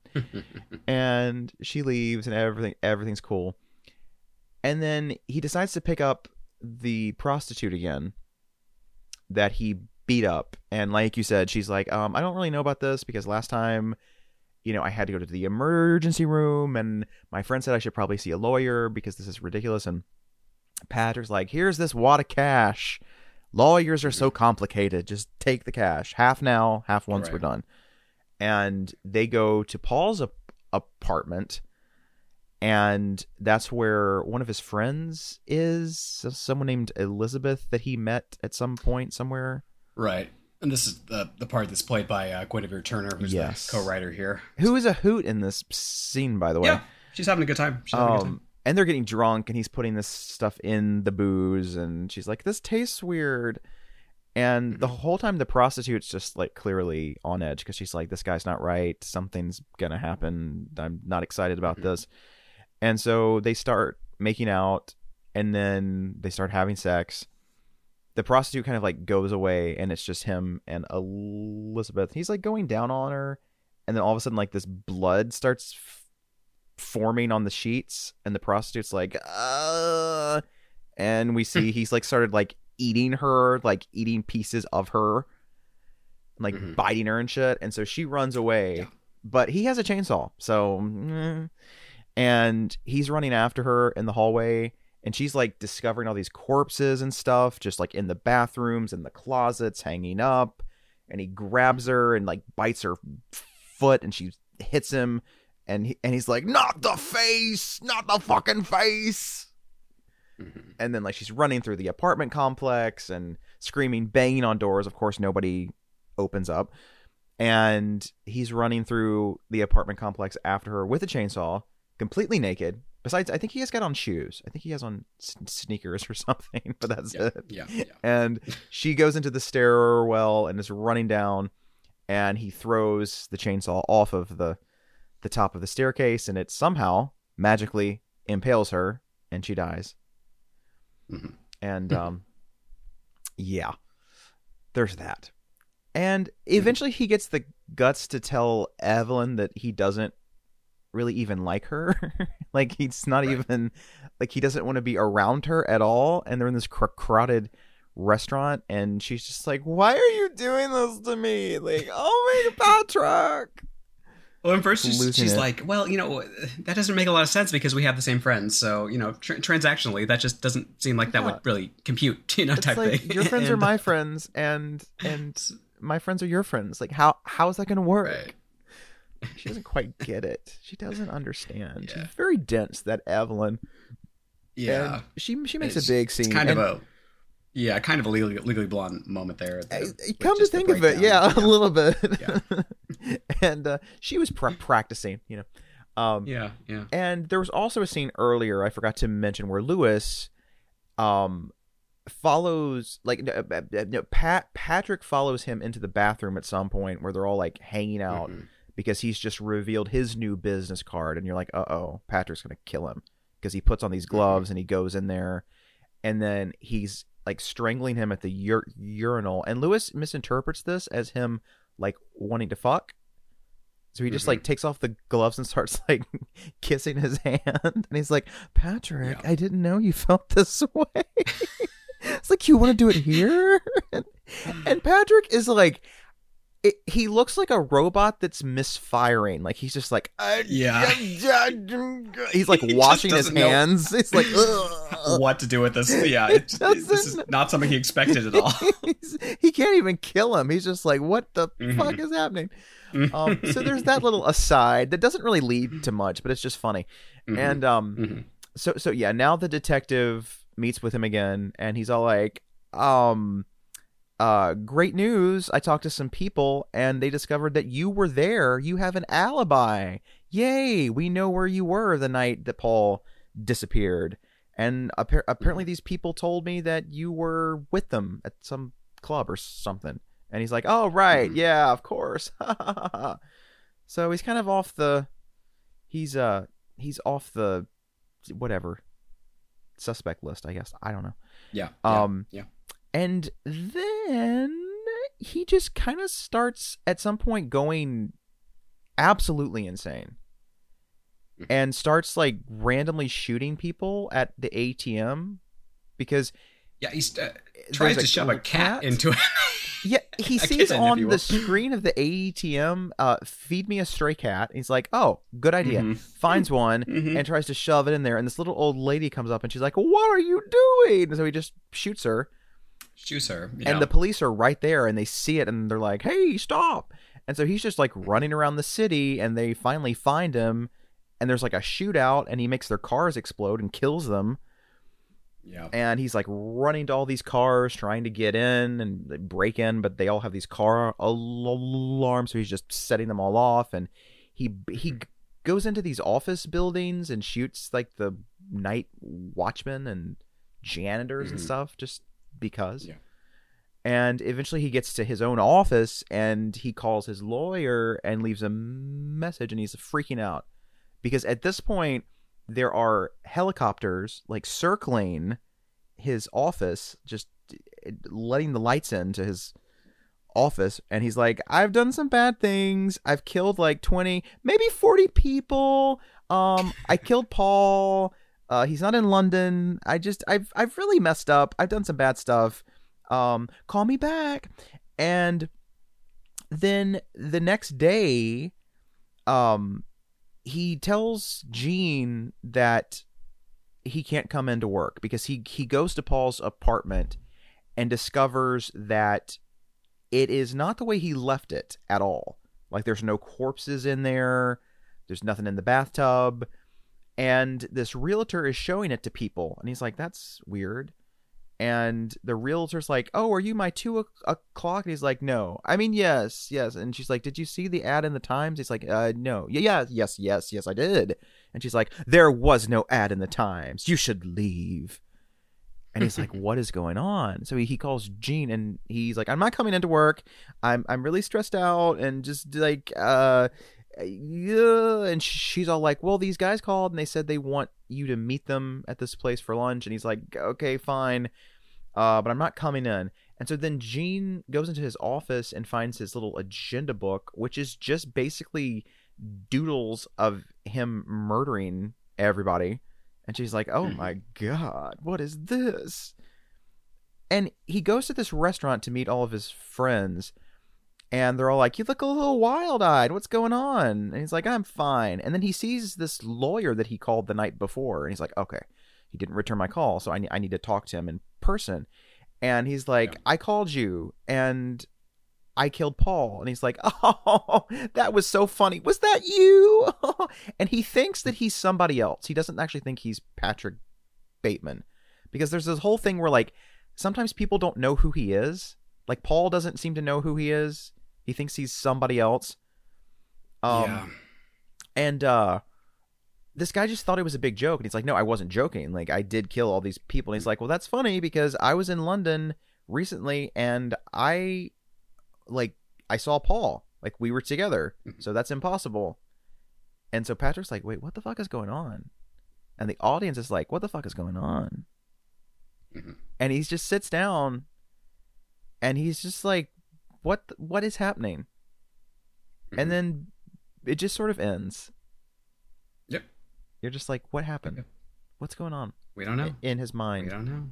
And she leaves, and everything everything's cool. And then he decides to pick up the prostitute again that he beat up. And like you said, she's like, um, I don't really know about this because last time, you know, I had to go to the emergency room, and my friend said I should probably see a lawyer because this is ridiculous. And Patrick's like, here's this wad of cash. Lawyers are so complicated. Just take the cash. Half now, half once Right. we're done. And they go to Paul's ap- apartment, and that's where one of his friends is, someone named Elizabeth that he met at some point somewhere. Right. And this is the the part that's played by uh, Guinevere Turner, who's Yes. the co-writer here. Who is a hoot in this scene, by the way. Yeah, she's having a good time. She's having a good time. Um, and they're getting drunk, and he's putting this stuff in the booze, and she's like, "This tastes weird." And the whole time, the prostitute's just like clearly on edge because she's like, "This guy's not right. Something's gonna happen. I'm not excited about Mm-hmm. this." And so they start making out, and then they start having sex. The prostitute kind of like goes away, and it's just him and Elizabeth. He's like going down on her, and then all of a sudden, like, this blood starts f- forming on the sheets, and the prostitute's like, uh and we see he's like started like eating her, like eating pieces of her, like Mhm. biting her and shit. And so she runs away, Yeah. but he has a chainsaw, so mm. And he's running after her in the hallway, and she's like discovering all these corpses and stuff just like in the bathrooms and the closets hanging up. And he grabs her and like bites her foot, and she hits him, and he, and he's like, "Not the face, not the fucking face." Mhm. And then like she's running through the apartment complex and screaming, banging on doors. Of course, nobody opens up. And he's running through the apartment complex after her with a chainsaw, completely naked. Besides, I think he has got on shoes. I think he has on s- sneakers or something, but that's Yeah, it. yeah, yeah. And she goes into the stairwell and is running down, and he throws the chainsaw off of the the top of the staircase, and it somehow magically impales her, and she dies. Mm-hmm. And um, yeah, there's that. And eventually he gets the guts to tell Evelyn that he doesn't really even like her. Like, he's not right. even, like, he doesn't want to be around her at all. And they're in this cr- crowded restaurant, and she's just like, why are you doing this to me? Like, oh my Patrick. Well, at first she's, she's like, well, you know, that doesn't make a lot of sense because we have the same friends. So, you know, tr- transactionally, that just doesn't seem like that yeah. would really compute, you know, it's type like, thing. Your friends and, are my friends, and and my friends are your friends. Like, how how is that going to work? Right. She doesn't quite get it. She doesn't understand. Yeah. She's very dense, that Evelyn. Yeah. And she she makes it's, a big scene. It's kind and, of a yeah, kind of a legally, legally blonde moment there. The, come to think of it, yeah, yeah, a little bit. Yeah. And uh, she was pra- practicing, you know. Um, yeah, yeah. And there was also a scene earlier I forgot to mention where Lewis um, follows, like, uh, uh, Pat Patrick follows him into the bathroom at some point where they're all like hanging out mm-hmm. because he's just revealed his new business card, and you're like, uh oh, Patrick's gonna kill him because he puts on these gloves mm-hmm. and he goes in there, and then he's like strangling him at the ur- urinal, and Lewis misinterprets this as him like wanting to fuck. So he just mm-hmm. like takes off the gloves and starts like kissing his hand, and he's like, Patrick, yeah. I didn't know you felt this way. It's like, you want to do it here? and, and Patrick is like, it, he looks like a robot that's misfiring. Like, he's just like, uh, yeah. He's like he washing his hands. It's like, ugh. What to do with this? Yeah, it, it, this is not something he expected at all. He can't even kill him. He's just like, what the mm-hmm. fuck is happening? um, so there's that little aside that doesn't really lead to much, but it's just funny. Mm-hmm. And um, mm-hmm. so so yeah, now the detective meets with him again, and he's all like, um. Uh, great news. I talked to some people and they discovered that you were there. You have an alibi. Yay. We know where you were the night that Paul disappeared. And appa- apparently these people told me that you were with them at some club or something. And he's like, oh, right. Yeah, of course. So he's kind of off the, he's, uh, he's off the, whatever, suspect list, I guess. I don't know. Yeah. Um, yeah. yeah. And then he just kind of starts at some point going absolutely insane and starts like randomly shooting people at the A T M because yeah, he uh, tries to shove a cat, cat into it. Yeah, he sees on the screen of the A T M, uh, feed me a stray cat. He's like, oh, good idea. Mm-hmm. Finds one mm-hmm. and tries to shove it in there. And this little old lady comes up and she's like, what are you doing? And so he just shoots her. Shoots her. Yeah. And the police are right there and they see it and they're like, hey, stop. And so he's just like running around the city and they finally find him and there's like a shootout and he makes their cars explode and kills them. Yeah. And he's like running to all these cars trying to get in and break in, but they all have these car alarms, so he's just setting them all off. And he he goes into these office buildings and shoots like the night watchmen and janitors mm-hmm. and stuff just because. Yeah. And eventually he gets to his own office and he calls his lawyer and leaves a message, and he's freaking out because at this point there are helicopters like circling his office, just letting the lights into his office. And he's like, I've done some bad things. I've killed like twenty, maybe forty people. Um, I killed Paul. Uh, he's not in London. I just, I've, I've really messed up. I've done some bad stuff. Um, call me back. And then the next day, um, he tells Gene that he can't come into work because he, he goes to Paul's apartment and discovers that it is not the way he left it at all. Like, there's no corpses in there. There's nothing in the bathtub. And this realtor is showing it to people. And he's like, that's weird. And the realtor's like, oh, are you my two o'clock? And he's like, no. I mean, yes, yes. And she's like, did you see the ad in the Times? He's like, uh, no. Yeah, yeah, yes, yes, yes, I did. And she's like, there was no ad in the Times. You should leave. And he's like, what is going on? So he, he calls Gene and he's like, I'm not coming into work. I'm I'm really stressed out and just like, uh, yeah, and she's all like, well, these guys called and they said they want you to meet them at this place for lunch. And he's like, okay, fine, uh, but I'm not coming in. And so then Jean goes into his office and finds his little agenda book, which is just basically doodles of him murdering everybody. And she's like, oh my God, what is this? And he goes to this restaurant to meet all of his friends. And they're all like, you look a little wild-eyed. What's going on? And he's like, I'm fine. And then he sees this lawyer that he called the night before. And he's like, okay, he didn't return my call, so I, ne- I need to talk to him in person. And he's like, yeah. I called you, and I killed Paul. And he's like, oh, that was so funny. Was that you? And he thinks that he's somebody else. He doesn't actually think he's Patrick Bateman. Because there's this whole thing where, like, sometimes people don't know who he is. Like, Paul doesn't seem to know who he is. He thinks he's somebody else. Um, yeah. And uh, this guy just thought it was a big joke. And he's like, no, I wasn't joking. Like, I did kill all these people. And he's like, well, that's funny because I was in London recently and I, like, I saw Paul. Like, we were together. So that's impossible. And so Patrick's like, wait, what the fuck is going on? And the audience is like, what the fuck is going on? Mm-hmm. And he just sits down and he's just like, What what is happening? Mm-hmm. And then it just sort of ends. Yep. You're just like, what happened? Yep. What's going on? We don't know. In his mind. We don't know.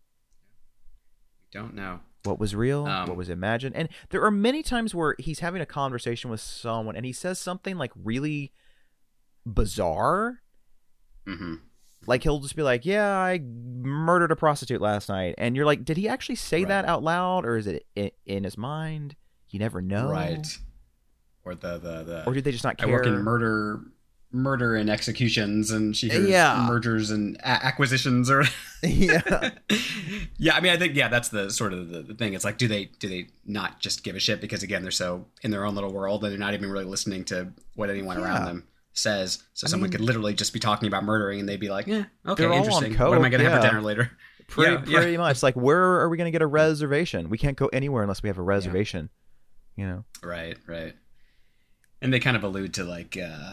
We don't know. What was real? Um, what was imagined? And there are many times where he's having a conversation with someone and he says something like really bizarre. Mm-hmm. Like he'll just be like, yeah, I murdered a prostitute last night. And you're like, did he actually say right. that out loud? Or is it in, in his mind? You never know. Right. Or the, the, the... Or did they just not care? I work in murder murder and executions and she hears yeah. mergers and a- acquisitions or... yeah. Yeah, I mean, I think, yeah, that's the sort of the, the thing. It's like, do they do they not just give a shit? Because, again, they're so in their own little world and they're not even really listening to what anyone yeah. around them says. So I someone mean, could literally just be talking about murdering and they'd be like, yeah, okay, interesting. What am I going to yeah. have for dinner later? Pretty, yeah, pretty yeah. much. Like, where are we going to get a reservation? We can't go anywhere unless we have a reservation. Yeah. You know? Right, right. And they kind of allude to, like, uh,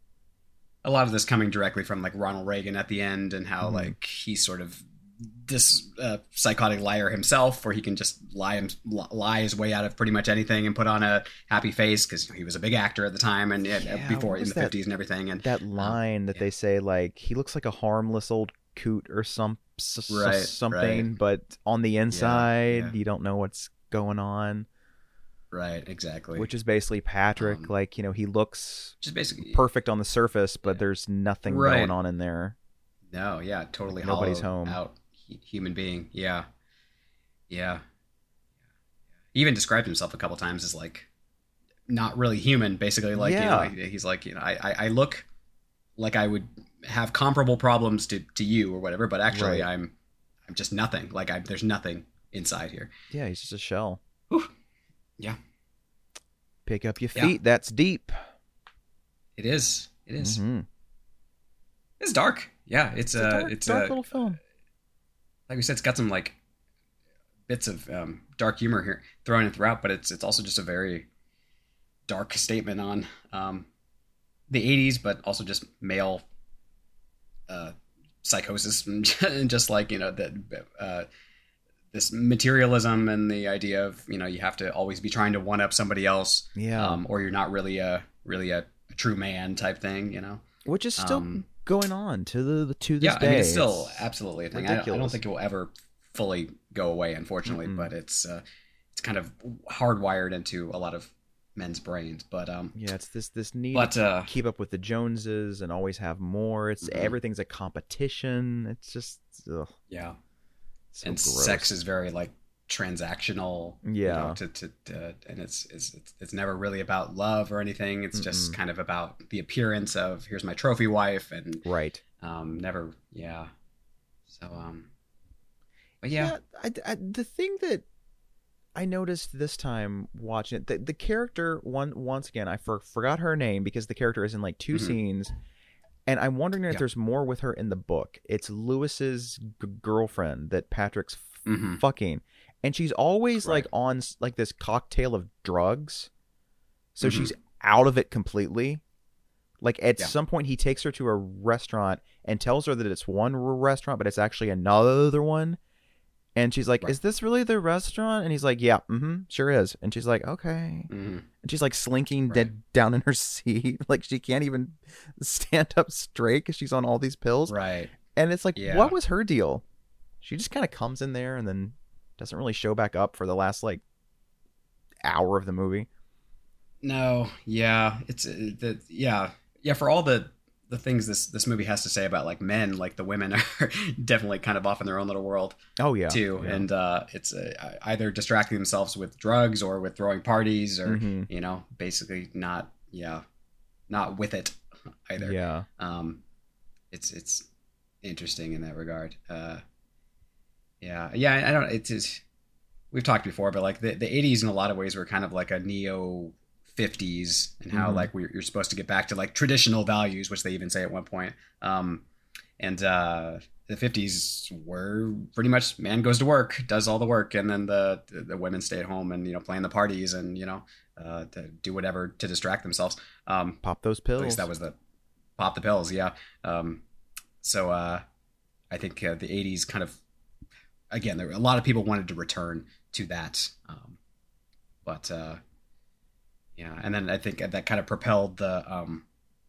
a lot of this coming directly from, like, Ronald Reagan at the end and how, mm-hmm. like, he's sort of this uh, psychotic liar himself, where he can just lie him, lie his way out of pretty much anything and put on a happy face because he was a big actor at the time and yeah, before in the that, fifties and everything. And that line um, that yeah. they say, like, he looks like a harmless old coot or some s- right, something, right. but on the inside, yeah, yeah. you don't know what's going on. Right, exactly. Which is basically Patrick. Um, like, you know, he looks just basically perfect on the surface, but yeah. there's nothing right. going on in there. No, yeah, totally. Nobody's home. Out human being. Yeah. Yeah. He even described himself a couple times as, like, not really human, basically. Like, yeah. you know, he's like, you know, I, I, I look like I would have comparable problems to, to you or whatever, but actually right. I'm, I'm just nothing. Like, I, there's nothing inside here. Yeah, he's just a shell. Whew. Yeah. Pick up your feet. Yeah. That's deep. It is. It is. Mm-hmm. It's dark. Yeah, it's, it's a dark, it's dark a little film. Like we said, it's got some, like, bits of um, dark humor here thrown in throughout, but it's it's also just a very dark statement on um, the eighties, but also just male uh, psychosis and, and just like, you know, that uh, this materialism and the idea of, you know, you have to always be trying to one up somebody else, yeah, um, or you're not really a really a, a true man type thing, you know, which is still um, going on to the to this yeah, day. I mean, it's still it's absolutely a thing. I, I don't think it will ever fully go away, unfortunately, mm-hmm. but it's uh, it's kind of hardwired into a lot of men's brains. But um, yeah, it's this this need but, to uh, keep up with the Joneses and always have more. It's mm-hmm. everything's a competition. It's just ugh. yeah, so and gross. Sex is very, like, transactional. Yeah, you know, to, to, to and it's, it's it's never really about love or anything. It's Mm-mm. just kind of about the appearance of, here's my trophy wife, and right. Um, never, yeah. So um. But yeah, yeah I, I, the thing that I noticed this time watching it, the, the character, one once again, I for, forgot her name because the character is in like two mm-hmm. scenes, and I'm wondering if yeah. there's more with her in the book. It's Lewis's g- girlfriend that Patrick's f- mm-hmm. fucking, and she's always right. like on like this cocktail of drugs. So mm-hmm. she's out of it completely. Like at Yeah. some point he takes her to a restaurant and tells her that it's one restaurant, but it's actually another one. And she's like, Right. is this really the restaurant? And he's like, yeah, mm-hmm, sure is. And she's like, okay. Mm-hmm. And she's like slinking Right. dead down in her seat. Like she can't even stand up straight because she's on all these pills. Right. And it's like, Yeah. what was her deal? She just kind of comes in there and then doesn't really show back up for the last like hour of the movie. No, yeah, it's uh, the yeah, yeah. For all the the things this this movie has to say about like men, like the women are definitely kind of off in their own little world Oh yeah, too, yeah. and uh, it's uh, either distracting themselves with drugs or with throwing parties, or Mhm. you know, basically not yeah, not with it either. yeah, Um, it's it's interesting in that regard. Uh, yeah, yeah. I don't. It's, it's we've talked before, but like the the eighties in a lot of ways were kind of like a neo fifties, and how Mhm. like we you're supposed to get back to like traditional values, which they even say at one point. Um, and uh, the fifties were pretty much man goes to work, does all the work, and then the the, the women stay at home and you know plan the parties and you know uh, to do whatever to distract themselves. Um, pop those pills. at least that was the pop the pills, yeah. Um, so uh, I think uh, the eighties kind of again, there were a lot of people wanted to return to that, um, but uh, yeah, and then I think that kind of propelled the um,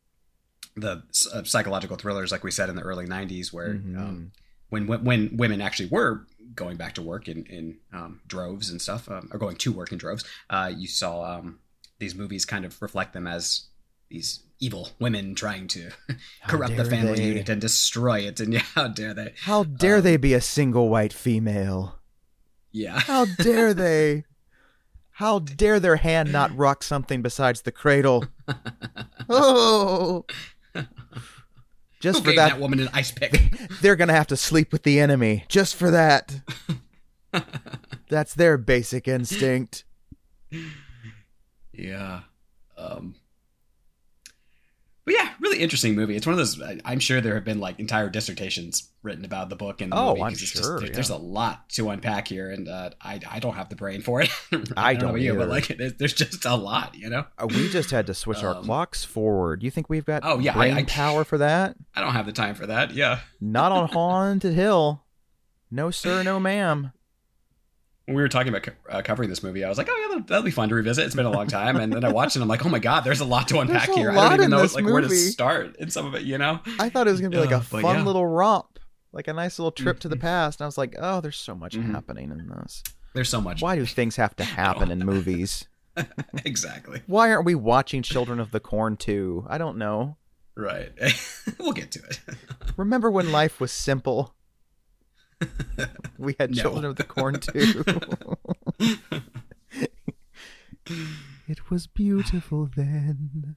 the uh, psychological thrillers, like we said in the early nineties, where Mhm. um, when, when when women actually were going back to work in in um, droves and stuff, um, or going to work in droves, uh, you saw um, these movies kind of reflect them as these evil women trying to How corrupt the dare family they. unit and destroy it. And yeah, how dare they? How dare Um, they be a single white female? Yeah, How dare they? How dare their hand not rock something besides the cradle? Oh, just Who for gave that, that woman an ice pick? they're gonna have to sleep with the enemy. Just for that. That's their basic instinct. Yeah. Um, but yeah, really interesting movie. It's one of those. I- I'm sure there have been like entire dissertations written about the book and the Oh, movie. I'm 'cause it's sure, there- yeah. There's a lot to unpack here, and uh, I I don't have the brain for it. I know don't about you, but either. like there's, there's just a lot, you know. Uh, We just had to switch our Um, clocks forward. You think we've got Oh, yeah, I- brain I- power for that? I don't have the time for that. Yeah. Not on Haunted Hill. No, sir, no, ma'am. When we were talking about co- uh, covering this movie, I was like, oh yeah, that'll, that'll be fun to revisit. It's been a long time, and then I watched it. and I'm like, oh my god, there's a lot to unpack There's a here. I lot don't even in know this like where to movie. start in some of it. You know. I thought it was gonna be like Yeah, a but fun yeah. little romp, like a nice little trip to the Mhm. past. And I was like, oh, there's so much Mhm. happening in this. There's so much. Why do things have to happen in movies? Exactly. Why aren't we watching Children of the Corn too? I don't know. Right. We'll get to it. Remember when life was simple? We had No. Children of the Corn too. It was beautiful then.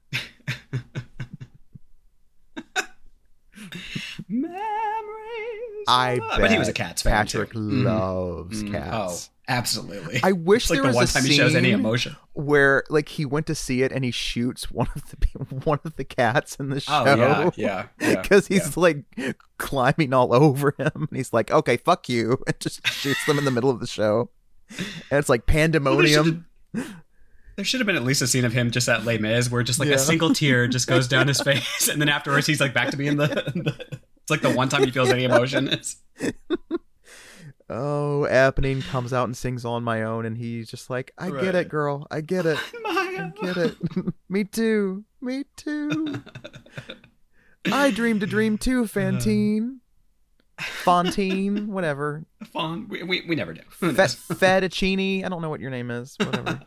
Memories. I Ah, bet but he was a Cats fan. Patrick too. Mhm. loves Mhm. Cats. Oh, absolutely. I wish It's like there the was one a time he shows any scene emotion. where like he went to see it and he shoots one of the one of the cats in the show. Oh yeah, yeah, yeah. Because he's yeah. like climbing all over him, and he's like, "Okay, fuck you," and just shoots them in the middle of the show. And it's like Well, there pandemonium. should've- There should have been at least a scene of him just at Les Mis where just like Yeah. a single tear just goes down his face, and then afterwards he's like back to being the. the it's like the one time he feels any emotion. It's Oh, Appening comes out and sings "On My Own," and he's just like, "I get Right. it, girl. I get it. I get it. Me too. Me too. I dreamed a dream too, Fantine. Fontaine, whatever. Fun. We, we, we never do. Who Fe- knows? fettuccine. I don't know what your name is. Whatever.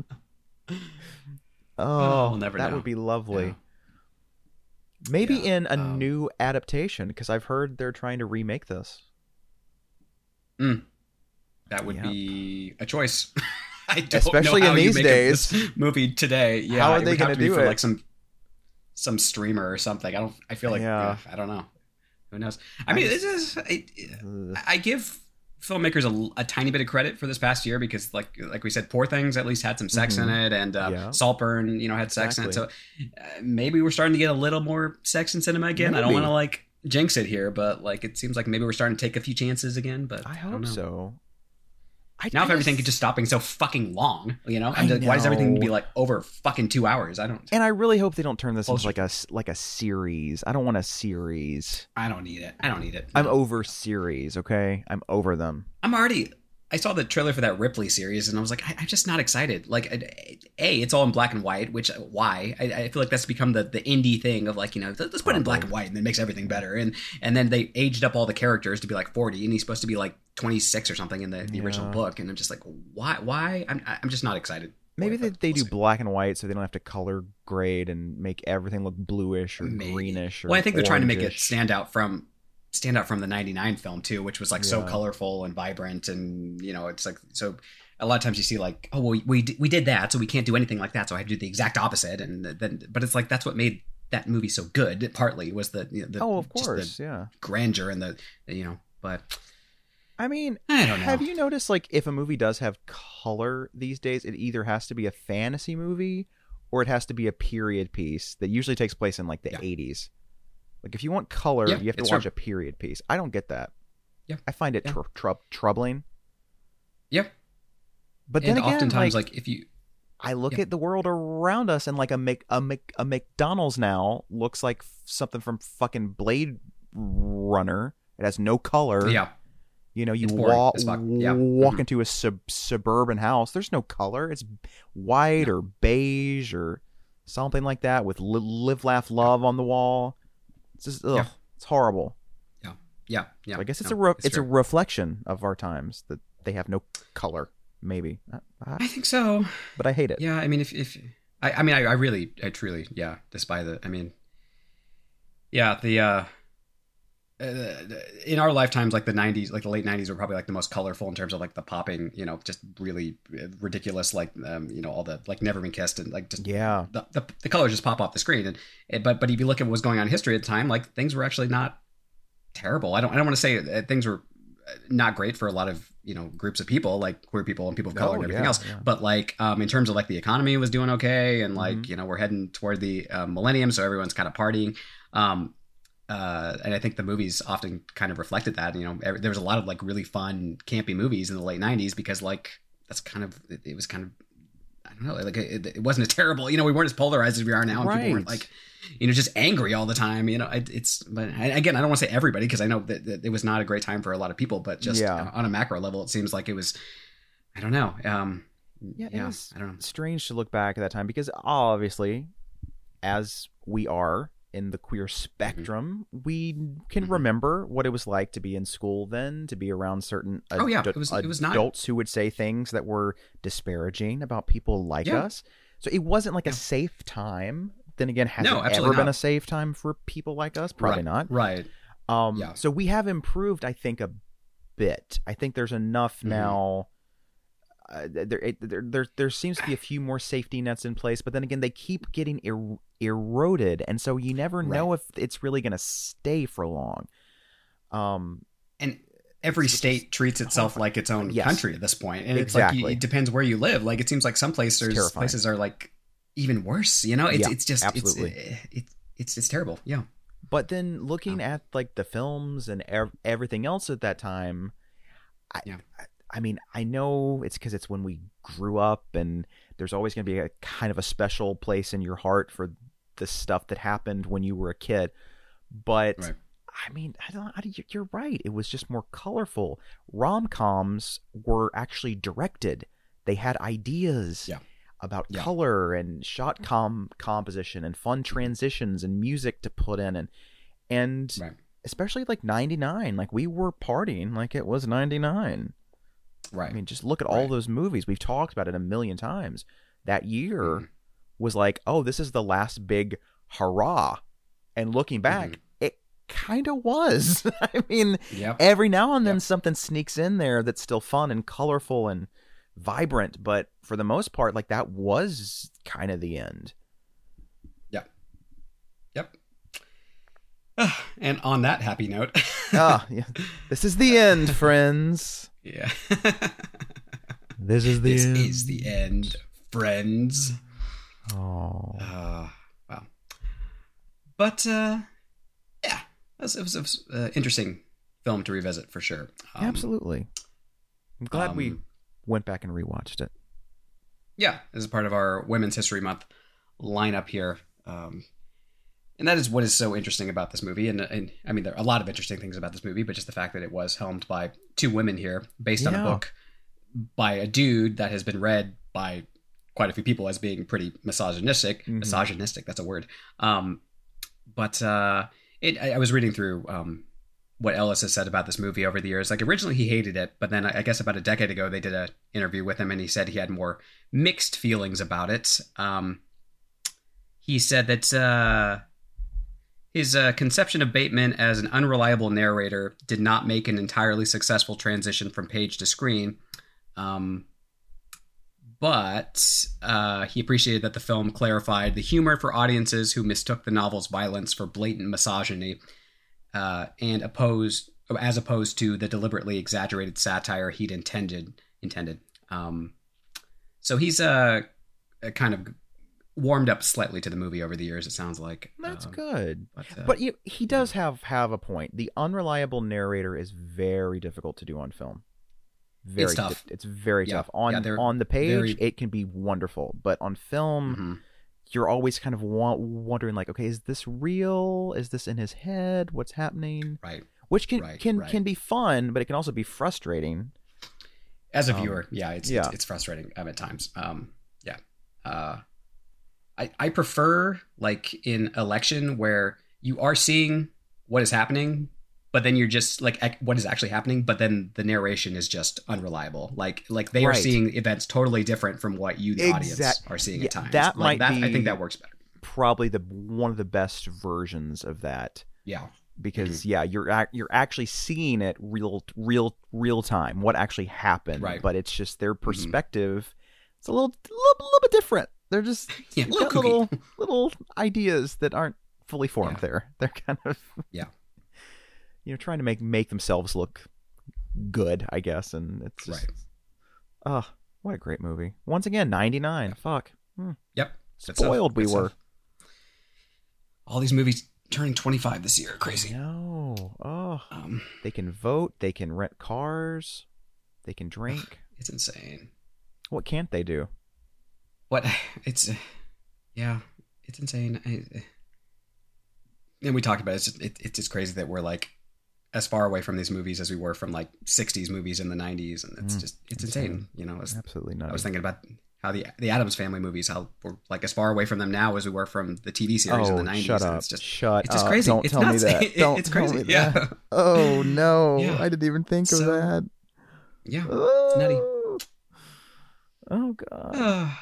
Oh, we'll never that know. would be lovely. Yeah. Maybe Yeah, in a um, new adaptation, because I've heard they're trying to remake this. Mm. That would Yeah. be a choice. I don't Especially know in how you these make days. this movie today. Yeah, How are it they would have gonna to be do for it? like some some streamer or something. I don't. I feel like. Yeah. Yeah, I don't know. Who knows? I I mean, just- it's just, I, Ugh. I give filmmakers a, a tiny bit of credit for this past year because, like, like we said, Poor Things at least had some sex Mhm. in it, and uh, Yeah. Saltburn, you know, had sex in it. So Exactly. uh, maybe we're starting to get a little more sex in cinema again. I don't Maybe. want to like jinx it here, but like it seems like maybe we're starting to take a few chances again. But I don't hope know. so. I, now I if everything just, could just stop being so fucking long, you know, I'm I like, why does everything know. be like over fucking two hours? I don't. And I really hope they don't turn this Closer. into like a like a series. I don't want a series. I don't need it. I don't need it. I'm No. over series. Okay, I'm over them. I'm already. I saw the trailer for that Ripley series, and I was like, I, I'm just not excited. Like, a, it's all in black and white, which why? I, I feel like that's become the, the indie thing of like, you know, let's put it in black and white, and it makes everything better. And and then they aged up all the characters to be like forty, and he's supposed to be like twenty-six or something in the, the Yeah. original book. And I'm just like, why? Why? I'm I'm just not excited. Maybe they, But they we'll do see. black and white so they don't have to color grade and make everything look bluish or Maybe. greenish. Or Well, I think they're trying to make it orangish. stand out from stand out from the ninety-nine film too, which was like so Yeah. colorful and vibrant, and you know, it's like so. A lot of times you see like, oh, well, we we, d- we did that, so we can't do anything like that, so I have to do the exact opposite, and then, but it's like that's what made that movie so good. Partly was the, you know, the Oh, of just course, the yeah. grandeur and the, you know, but I mean, I don't know. have you noticed like if a movie does have color these days, it either has to be a fantasy movie or it has to be a period piece that usually takes place in like the Yeah. eighties. Like if you want color, Yeah, you have to it's watch true. a period piece. I don't get that. Yeah. I find it Yeah. tr- tr- troubling. Yep. But then And again, oftentimes, like, like, if you, I look yeah. at the world around us, and like a Mc, a Mc, a McDonald's now looks like f- something from fucking Blade Runner. It has no color. yeah, You know, you It's boring walk as fuck. Yeah. walk Mhm. into a sub- suburban house. There's no color. It's white or beige or something like that with li- live, laugh, love on the wall. It's just ugh, Yeah. it's horrible. yeah, yeah, yeah. So I guess it's No, a re- it's, a true. reflection of our times that they have no color. Maybe, I, I I, think so. but I hate it. Yeah, I mean, if if I, I mean, I, I really, I truly, yeah. Despite the, I mean, yeah, the uh, uh, in our lifetimes, like the nineties, like the late nineties, were probably like the most colorful in terms of like the popping, you know, just really ridiculous, like um, you know, all the like Never Been Kissed and like just Yeah, the, the the colors just pop off the screen. And, and but but if you look at what was going on in history at the time, like things were actually not terrible. I don't I don't want to say uh, things were not great for a lot of, you know, groups of people, like queer people and people of color Oh, and everything yeah, else. yeah. But like um, in terms of like the economy was doing okay, and like Mhm. you know we're heading toward the uh, millennium, so everyone's kind of partying. Um, uh, and I think the movies often kind of reflected that. You know, every, there was a lot of like really fun campy movies in the late nineties because like that's kind of it, it was kind of I don't know, like it, it wasn't as terrible. You know, we weren't as polarized as we are now, and people weren't Right. like, you know, just angry all the time. You know, it, it's but I, again, I don't want to say everybody because I know that, that it was not a great time for a lot of people, but just Yeah. on a macro level, it seems like it was. I don't know. Um, yeah, yeah, it was I don't know. strange to look back at that time because obviously, as we are in the queer spectrum, we can Mhm. remember what it was like to be in school then, to be around certain ad- Oh, yeah, it was- it was not- adults who would say things that were disparaging about people like Yeah. us. So it wasn't like Yeah. a safe time. Then again, has No, it absolutely ever been not. a safe time for people like us? Probably right, not. Right. Um, Yeah. So we have improved, I think, a bit. I think there's enough Mhm. now. Uh, there, it, there, there, there seems to be a few more safety nets in place, but then again, they keep getting er- eroded, and so you never know if it's really going to stay for long. Um, And every Which is state treats itself like its own Yes. country at this point, and it's like Exactly. you, it depends where you live. Like it seems like some places terrifying. places are like even worse. You know, it's Yeah, it's just absolutely. it's it's it's it's terrible. Yeah. but then looking Oh. at like the films and ev- everything else at that time, I, Yeah. I, I mean, I know it's because it's when we grew up, and there's always going to be a kind of a special place in your heart for the stuff that happened when you were a kid. But Right. I mean, I don't. I, you're right. It was just more colorful. Rom-coms were actually directed. They had ideas Yeah. about Yeah. color and shot com composition and fun transitions and music to put in, and and Right. especially like ninety-nine, like we were partying like it was ninety-nine. Right. I mean, just look at all Right. those movies. We've talked about it a million times. That year Mhm. was like, oh, this is the last big hurrah. And looking back, Mhm. it kind of was. I mean, Yep. every now and then Yep. something sneaks in there that's still fun and colorful and vibrant. But for the most part, like that was kind of the end. Yep. Yep. Ah, and on that happy note. Ah, yeah. This is the end, friends. Yeah. This is the this end. is the end, friends. Oh. Uh, wow. But uh, yeah, it was, it was, it was uh, interesting film to revisit for sure. Um, Absolutely. I'm glad we um, went back and rewatched it. Yeah, as a part of our Women's History Month lineup here. Um, and that is what is so interesting about this movie. And, and I mean, there are a lot of interesting things about this movie, but just the fact that it was helmed by two women here, based on Yeah. a book by a dude that has been read by quite a few people as being pretty misogynistic. Mhm. Misogynistic, that's a word. Um, but uh, it, I, I was reading through um, what Ellis has said about this movie over the years. Like, originally he hated it, but then I, I guess about a decade ago they did an interview with him, and he said he had more mixed feelings about it. Um, he said that uh, his uh, conception of Bateman as an unreliable narrator did not make an entirely successful transition from page to screen. Um, but uh, he appreciated that the film clarified the humor for audiences who mistook the novel's violence for blatant misogyny, uh, and opposed, as opposed to the deliberately exaggerated satire he'd intended. Intended. Um, so he's uh, kind of warmed up slightly to the movie over the years. It sounds like That's um, good. But, uh, But you, he does have have a point. The unreliable narrator is very difficult to do on film. Very It's tough. di- it's very Yeah. tough. On Yeah, they're on the page, very- it can be wonderful, but on film, mhm. you're always kind of wa- wondering, like, okay, is this real? Is this in his head? What's happening? Right. Which can Right, can right. can be fun, but it can also be frustrating. As a Um, viewer, yeah, it's, yeah. it's it's frustrating um, at times. Um, yeah, uh, I I prefer like in Election where you are seeing what is happening, but then you're just like ec- what is actually happening, but then the narration is just unreliable. Like like they are Right. seeing events totally different from what you, the audience, Exact- are seeing yeah, at times. that like, might that, I be- think that works better. Probably the one of the best versions of that. Yeah, Because Mm-hmm. yeah, you're ac- you're actually seeing it real real real time what actually happened, Right. but it's just their perspective. It's a little, little little bit different. They're just Yeah, a they've little got little kooky. little ideas that aren't fully formed Yeah. there. They're kind of Yeah. you know trying to make make themselves look good, I guess, and it's just Right. oh, what a great movie. Once again, ninety-nine. Fuck. Hmm. Yep. Good stuff. Spoiled we Good were. stuff. All these movies turning twenty-five this year. Crazy. No. Oh, Um, they can vote, they can rent cars, they can drink. it's insane. What can't they do? What it's uh, yeah, it's insane. I, and we talked about it. It's just, it, it's just crazy that we're like as far away from these movies as we were from like sixties movies in the nineties, and it's Mm, just it's insane. insane. You know, it's, Absolutely not. I was thinking about how the the Addams Family movies, how we're like as far away from them now as we were from the T V series in the nineties. Shut and up. it's just shut it's just up. crazy. Don't It's tell nuts. me that. It- Don't it's tell crazy. me Yeah. that. Oh, no. Yeah. I didn't even think So, of that. yeah, Oh. it's nutty. Oh, God. Uh,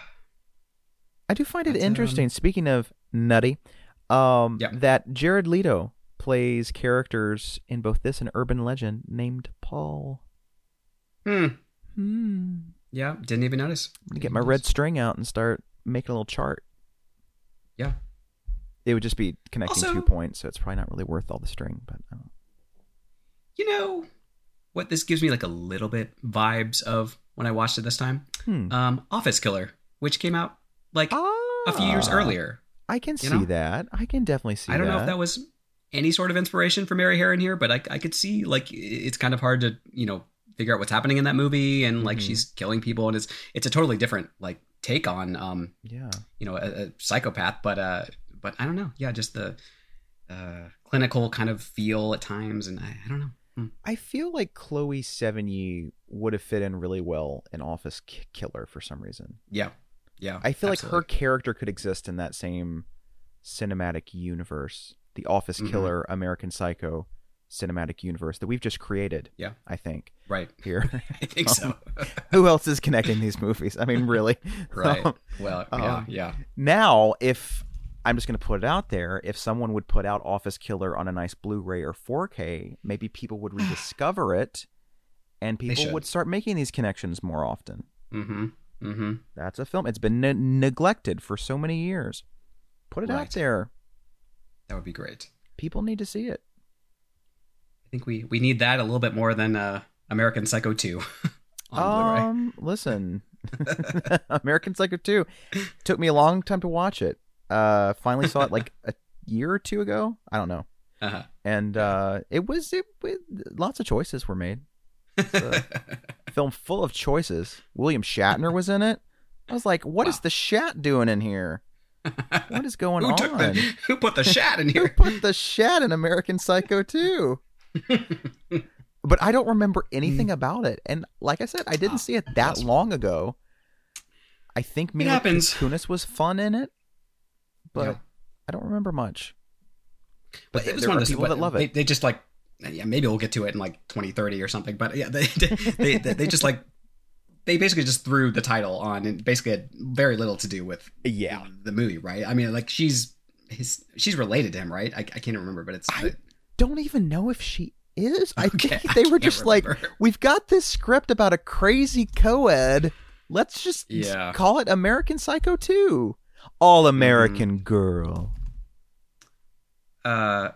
I do find it That's, interesting, um, speaking of nutty, um, Yeah. that Jared Leto plays characters in both this and Urban Legend named Paul. hmm. Hmm. Yeah, didn't even notice. I'm going to get my red string out and start making a little chart. Yeah. It would just be connecting Also- two points, so it's probably not really worth all the string. But uh, You know what this gives me like a little bit vibes of when I watched it this time? hmm. Um, Office Killer, which came out like a few years Ah, earlier. I can you see know? that. I can definitely see I don't that. know if that was any sort of inspiration for Mary Harron here, but I, I could see like it's kind of hard to, you know, figure out what's happening in that movie, and like Mhm. she's killing people, and it's it's a totally different like take on um Yeah. you know a, a psychopath, but uh but I don't know, yeah, just the uh clinical kind of feel at times, and I, I don't know. Hmm. I feel like Chloe Sevigny would have fit in really well in Office K- Killer for some reason. Yeah, yeah. I feel like her absolutely. character could exist in that same cinematic universe, the Office Mhm. Killer, American Psycho cinematic universe that we've just created. Yeah. I think right. here. I think so. Who else is connecting these movies? I mean, really? Right. Um, Well, yeah, um, yeah. Now, if I'm just going to put it out there, if someone would put out Office Killer on a nice Blu-ray or four K, maybe people would rediscover it, and people should. would start making these connections more often. Mm-hmm. Mm-hmm. That's a film. It's been ne- neglected for so many years. Put it out Right. there. That would be great. People need to see it. I think we, we need that a little bit more than uh, American Psycho two on Blu-ray. Um, listen, American Psycho two took me a long time to watch it. Uh, finally saw it like a year or two ago. I don't know. Uh-huh. And uh, it was it, it. Lots of choices were made. It's a film full of choices. William Shatner was in it. I was like, what wow. is the Shat doing in here? What is going who on? Took the, who put the Shat in here? Who put the Shat in American Psycho two? But I don't remember anything about it. And like I said, I didn't oh, see it that long ago. I think Mila Kunis was fun in it, but yeah. I don't remember much. But well, it was there one are of those people that love they, it. They just like, yeah, maybe we'll get to it in like twenty thirty or something. But yeah, they they, they, they just like, they basically just threw the title on and basically had very little to do with yeah the movie, right? I mean, like she's his, she's related to him, right? I, I can't remember, but it's. I it, don't even know if she is. I okay, think they I were just remember. like, we've got this script about a crazy co-ed. Let's just yeah. call it American Psycho two. All American mm. girl. Uh,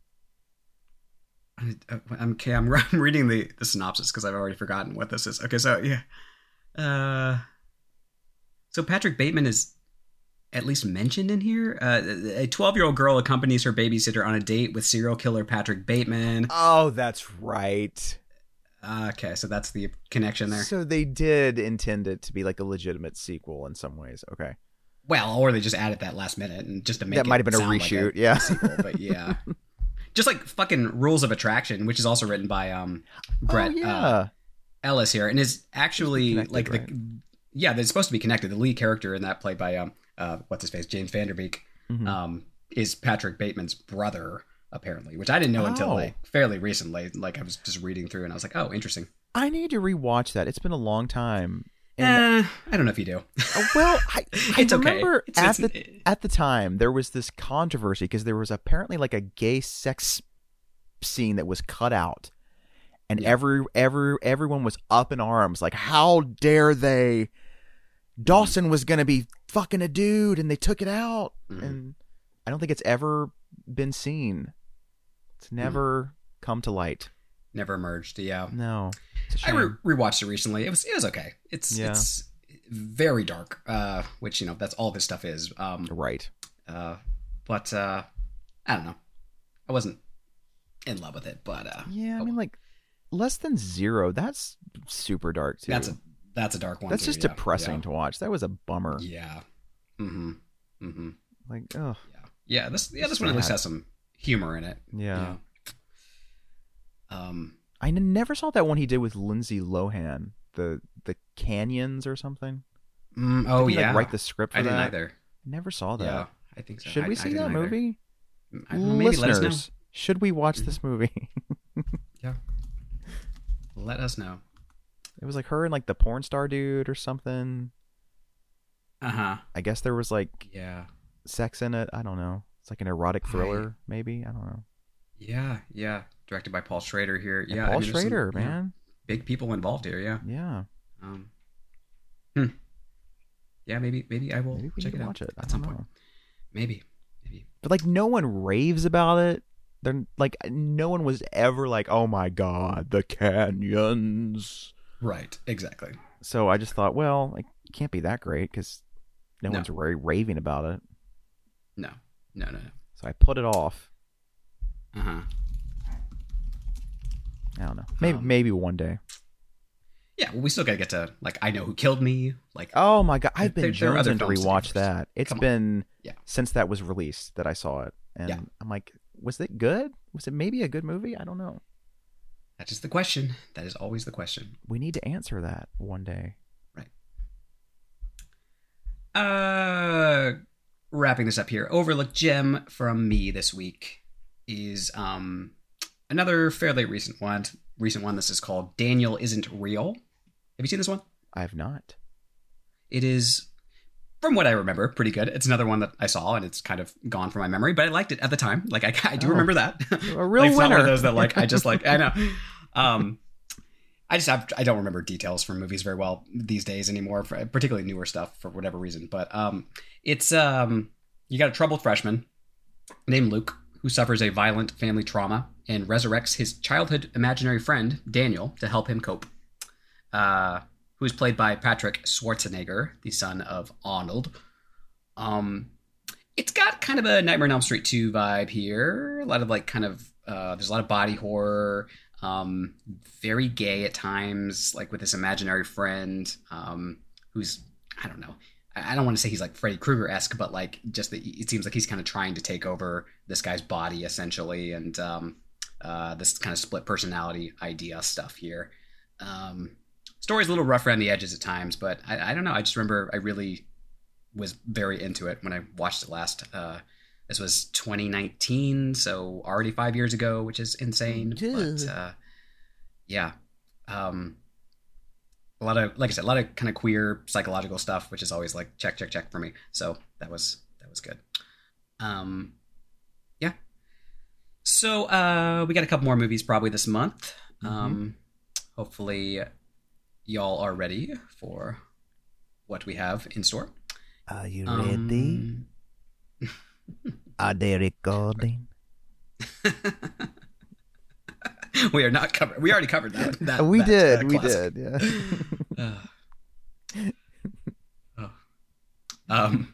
I'm okay. I'm, I'm reading the, the synopsis because I've already forgotten what this is. Okay, so yeah. Uh, so Patrick Bateman is at least mentioned in here. Uh, a twelve-year-old girl accompanies her babysitter on a date with serial killer Patrick Bateman. Oh, that's right. Uh, okay, so that's the connection there. So they did intend it to be like a legitimate sequel in some ways. Okay. Well, or they just added that last minute and just to make that it might have been a reshoot. Like a yeah. sequel, but yeah. Just like fucking Rules of Attraction, which is also written by um Brett oh, yeah. uh, Ellis here, and is actually like right? the yeah, they're supposed to be connected. The lead character in that, played by um uh what's his face, James Vanderbeek, mm-hmm. um is Patrick Bateman's brother apparently, which I didn't know oh. until like fairly recently. Like I was just reading through and I was like, oh, interesting. I need to rewatch that. It's been a long time. And, uh, I don't know if you do. Well, I, I it's remember okay. It's, at it's, the at the time there was this controversy because there was apparently like a gay sex scene that was cut out, and yeah. every every everyone was up in arms, like, how dare they? Dawson mm-hmm. was gonna be fucking a dude, and they took it out, mm-hmm. and I don't think it's ever been seen. It's never mm-hmm. come to light. Never emerged. Yeah. No. I re- rewatched it recently. It was it was okay. It's yeah. it's very dark, uh, which you know that's all this stuff is. Um, right. Uh, but uh, I don't know. I wasn't in love with it, but uh, yeah, I mean, like Less Than Zero. That's super dark too. That's a that's a dark one. That's too, just yeah. depressing yeah. to watch. That was a bummer. Yeah. Mm-hmm. Mm-hmm. Like, oh. Yeah. Yeah. This yeah this Sad. one at least has some humor in it. Yeah. yeah. Um. I never saw that one he did with Lindsay Lohan, the the Canyons or something. Mm, oh did he, yeah, like, write the script for I didn't that? either. Never saw that. Yeah, I think so. Should I, we see I that movie? I, maybe Listeners, let us know. Should we watch this movie? Yeah, let us know. It was like her and like the porn star dude or something. Uh huh. I guess there was like yeah sex in it. I don't know. It's like an erotic thriller, I... maybe. I don't know. Yeah, yeah. Directed by Paul Schrader here. And yeah, Paul I mean, Schrader, some, man. Yeah, big people involved here. Yeah. Yeah. Um. Hmm. Yeah, maybe maybe I will maybe we check need it to out watch it. at I some don't point. know. Maybe, maybe. But like, no one raves about it. They're like, no one was ever like, "Oh my god, the Canyons." Right. Exactly. So I just thought, well, it can't be that great because no, no one's very raving about it. No. No. No. No. So I put it off. Uh huh. I don't know. Maybe um, maybe one day. Yeah, well, we still gotta get to like I Know Who Killed Me. Like, oh my god, I've been there, jonesing to rewatch that. It's Come been yeah. since that was released that I saw it, and yeah. I'm like, was it good? Was it maybe a good movie? I don't know. That's just the question. That is always the question. We need to answer that one day. Right. Uh, wrapping this up here. Overlooked gem from me this week is um another fairly recent one. Recent one. This is called Daniel Isn't Real. Have you seen this one? I have not. It is, from what I remember, pretty good. It's another one that I saw, and it's kind of gone from my memory, but I liked it at the time. Like, I, I do oh, remember that. A real like, it's winner. Not one of those that, like, I just, like, I know. Um, I just have, I don't remember details from movies very well these days anymore, for, particularly newer stuff for whatever reason. But um, it's, um, you got a troubled freshman named Luke who suffers a violent family trauma and resurrects his childhood imaginary friend, Daniel, to help him cope. Uh, who is played by Patrick Schwarzenegger, the son of Arnold. Um, it's got kind of a Nightmare on Elm Street two vibe here. A lot of like kind of, uh, there's a lot of body horror. Um, very gay at times, like with this imaginary friend, um, who's, I don't know. I don't want to say he's like Freddy Krueger-esque, but like just that it seems like he's kind of trying to take over this guy's body essentially, and um, uh, this kind of split personality idea stuff here. Um, story's a little rough around the edges at times, but I, I don't know. I just remember I really was very into it when I watched it last. Uh, this was twenty nineteen, so already five years ago, which is insane. Dude. But uh, yeah. Um, A lot of, like I said, a lot of kind of queer psychological stuff, which is always like check, check, check for me. So that was that was good. Um, yeah. So uh, we got a couple more movies probably this month. Mm-hmm. Um, hopefully, y'all are ready for what we have in store. Are you Um, ready? Are they recording? we are not covered. We already covered that. that we that, did. uh, we classic. did. Yeah. Uh, oh. Um,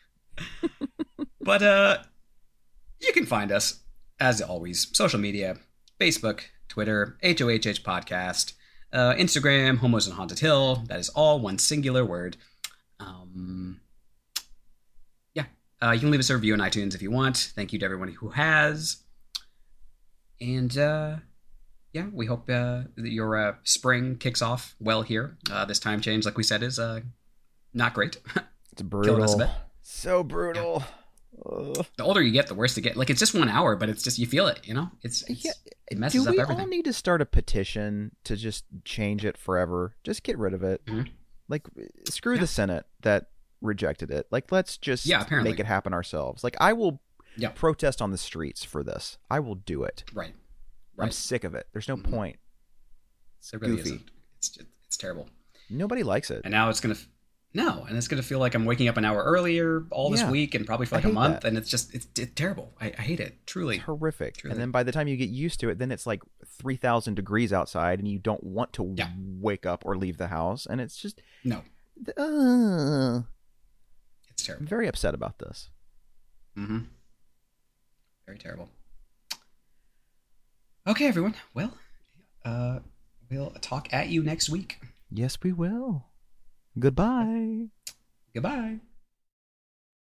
but uh, you can find us as always, social media, Facebook, Twitter, H O H H Podcast, uh, Instagram, Homos on Haunted Hill. That is all one singular word. Um, yeah, uh, you can leave us a review on iTunes if you want. Thank you to everyone who has. And uh, yeah, we hope uh, that your uh, spring kicks off well here. Uh, this time change, like we said, is uh, not great. It's brutal. us a bit. So brutal. Ugh. The older you get, the worse it gets. Like, it's just one hour, but it's just, you feel it, you know? It's, it's Yeah. it messes Do up we everything. all need to start a petition to just change it forever? Just get rid of it. Mhm. Like, screw Yeah. the Senate that rejected it. Like, let's just Yeah, apparently. make it happen ourselves. Like, I will Yeah. protest on the streets for this. I will do it. Right. I'm Right. sick of it. There's no Mhm. point. It really goofy. isn't. It's just, it's terrible. Nobody likes it. And now it's going to, no, and it's going to feel like I'm waking up an hour earlier all this Yeah. week and probably for I like a hate month. that. And it's just, it's, it's terrible. I, I hate it. Truly. It's horrific. Truly. And then by the time you get used to it, then it's like three thousand degrees outside and you don't want to Yeah. wake up or leave the house. And it's just, No, uh, it's I'm terrible. very upset about this. Mm-hmm. Very terrible. Okay, everyone. Well, uh, we'll talk at you next week. Yes, we will. Goodbye. Goodbye.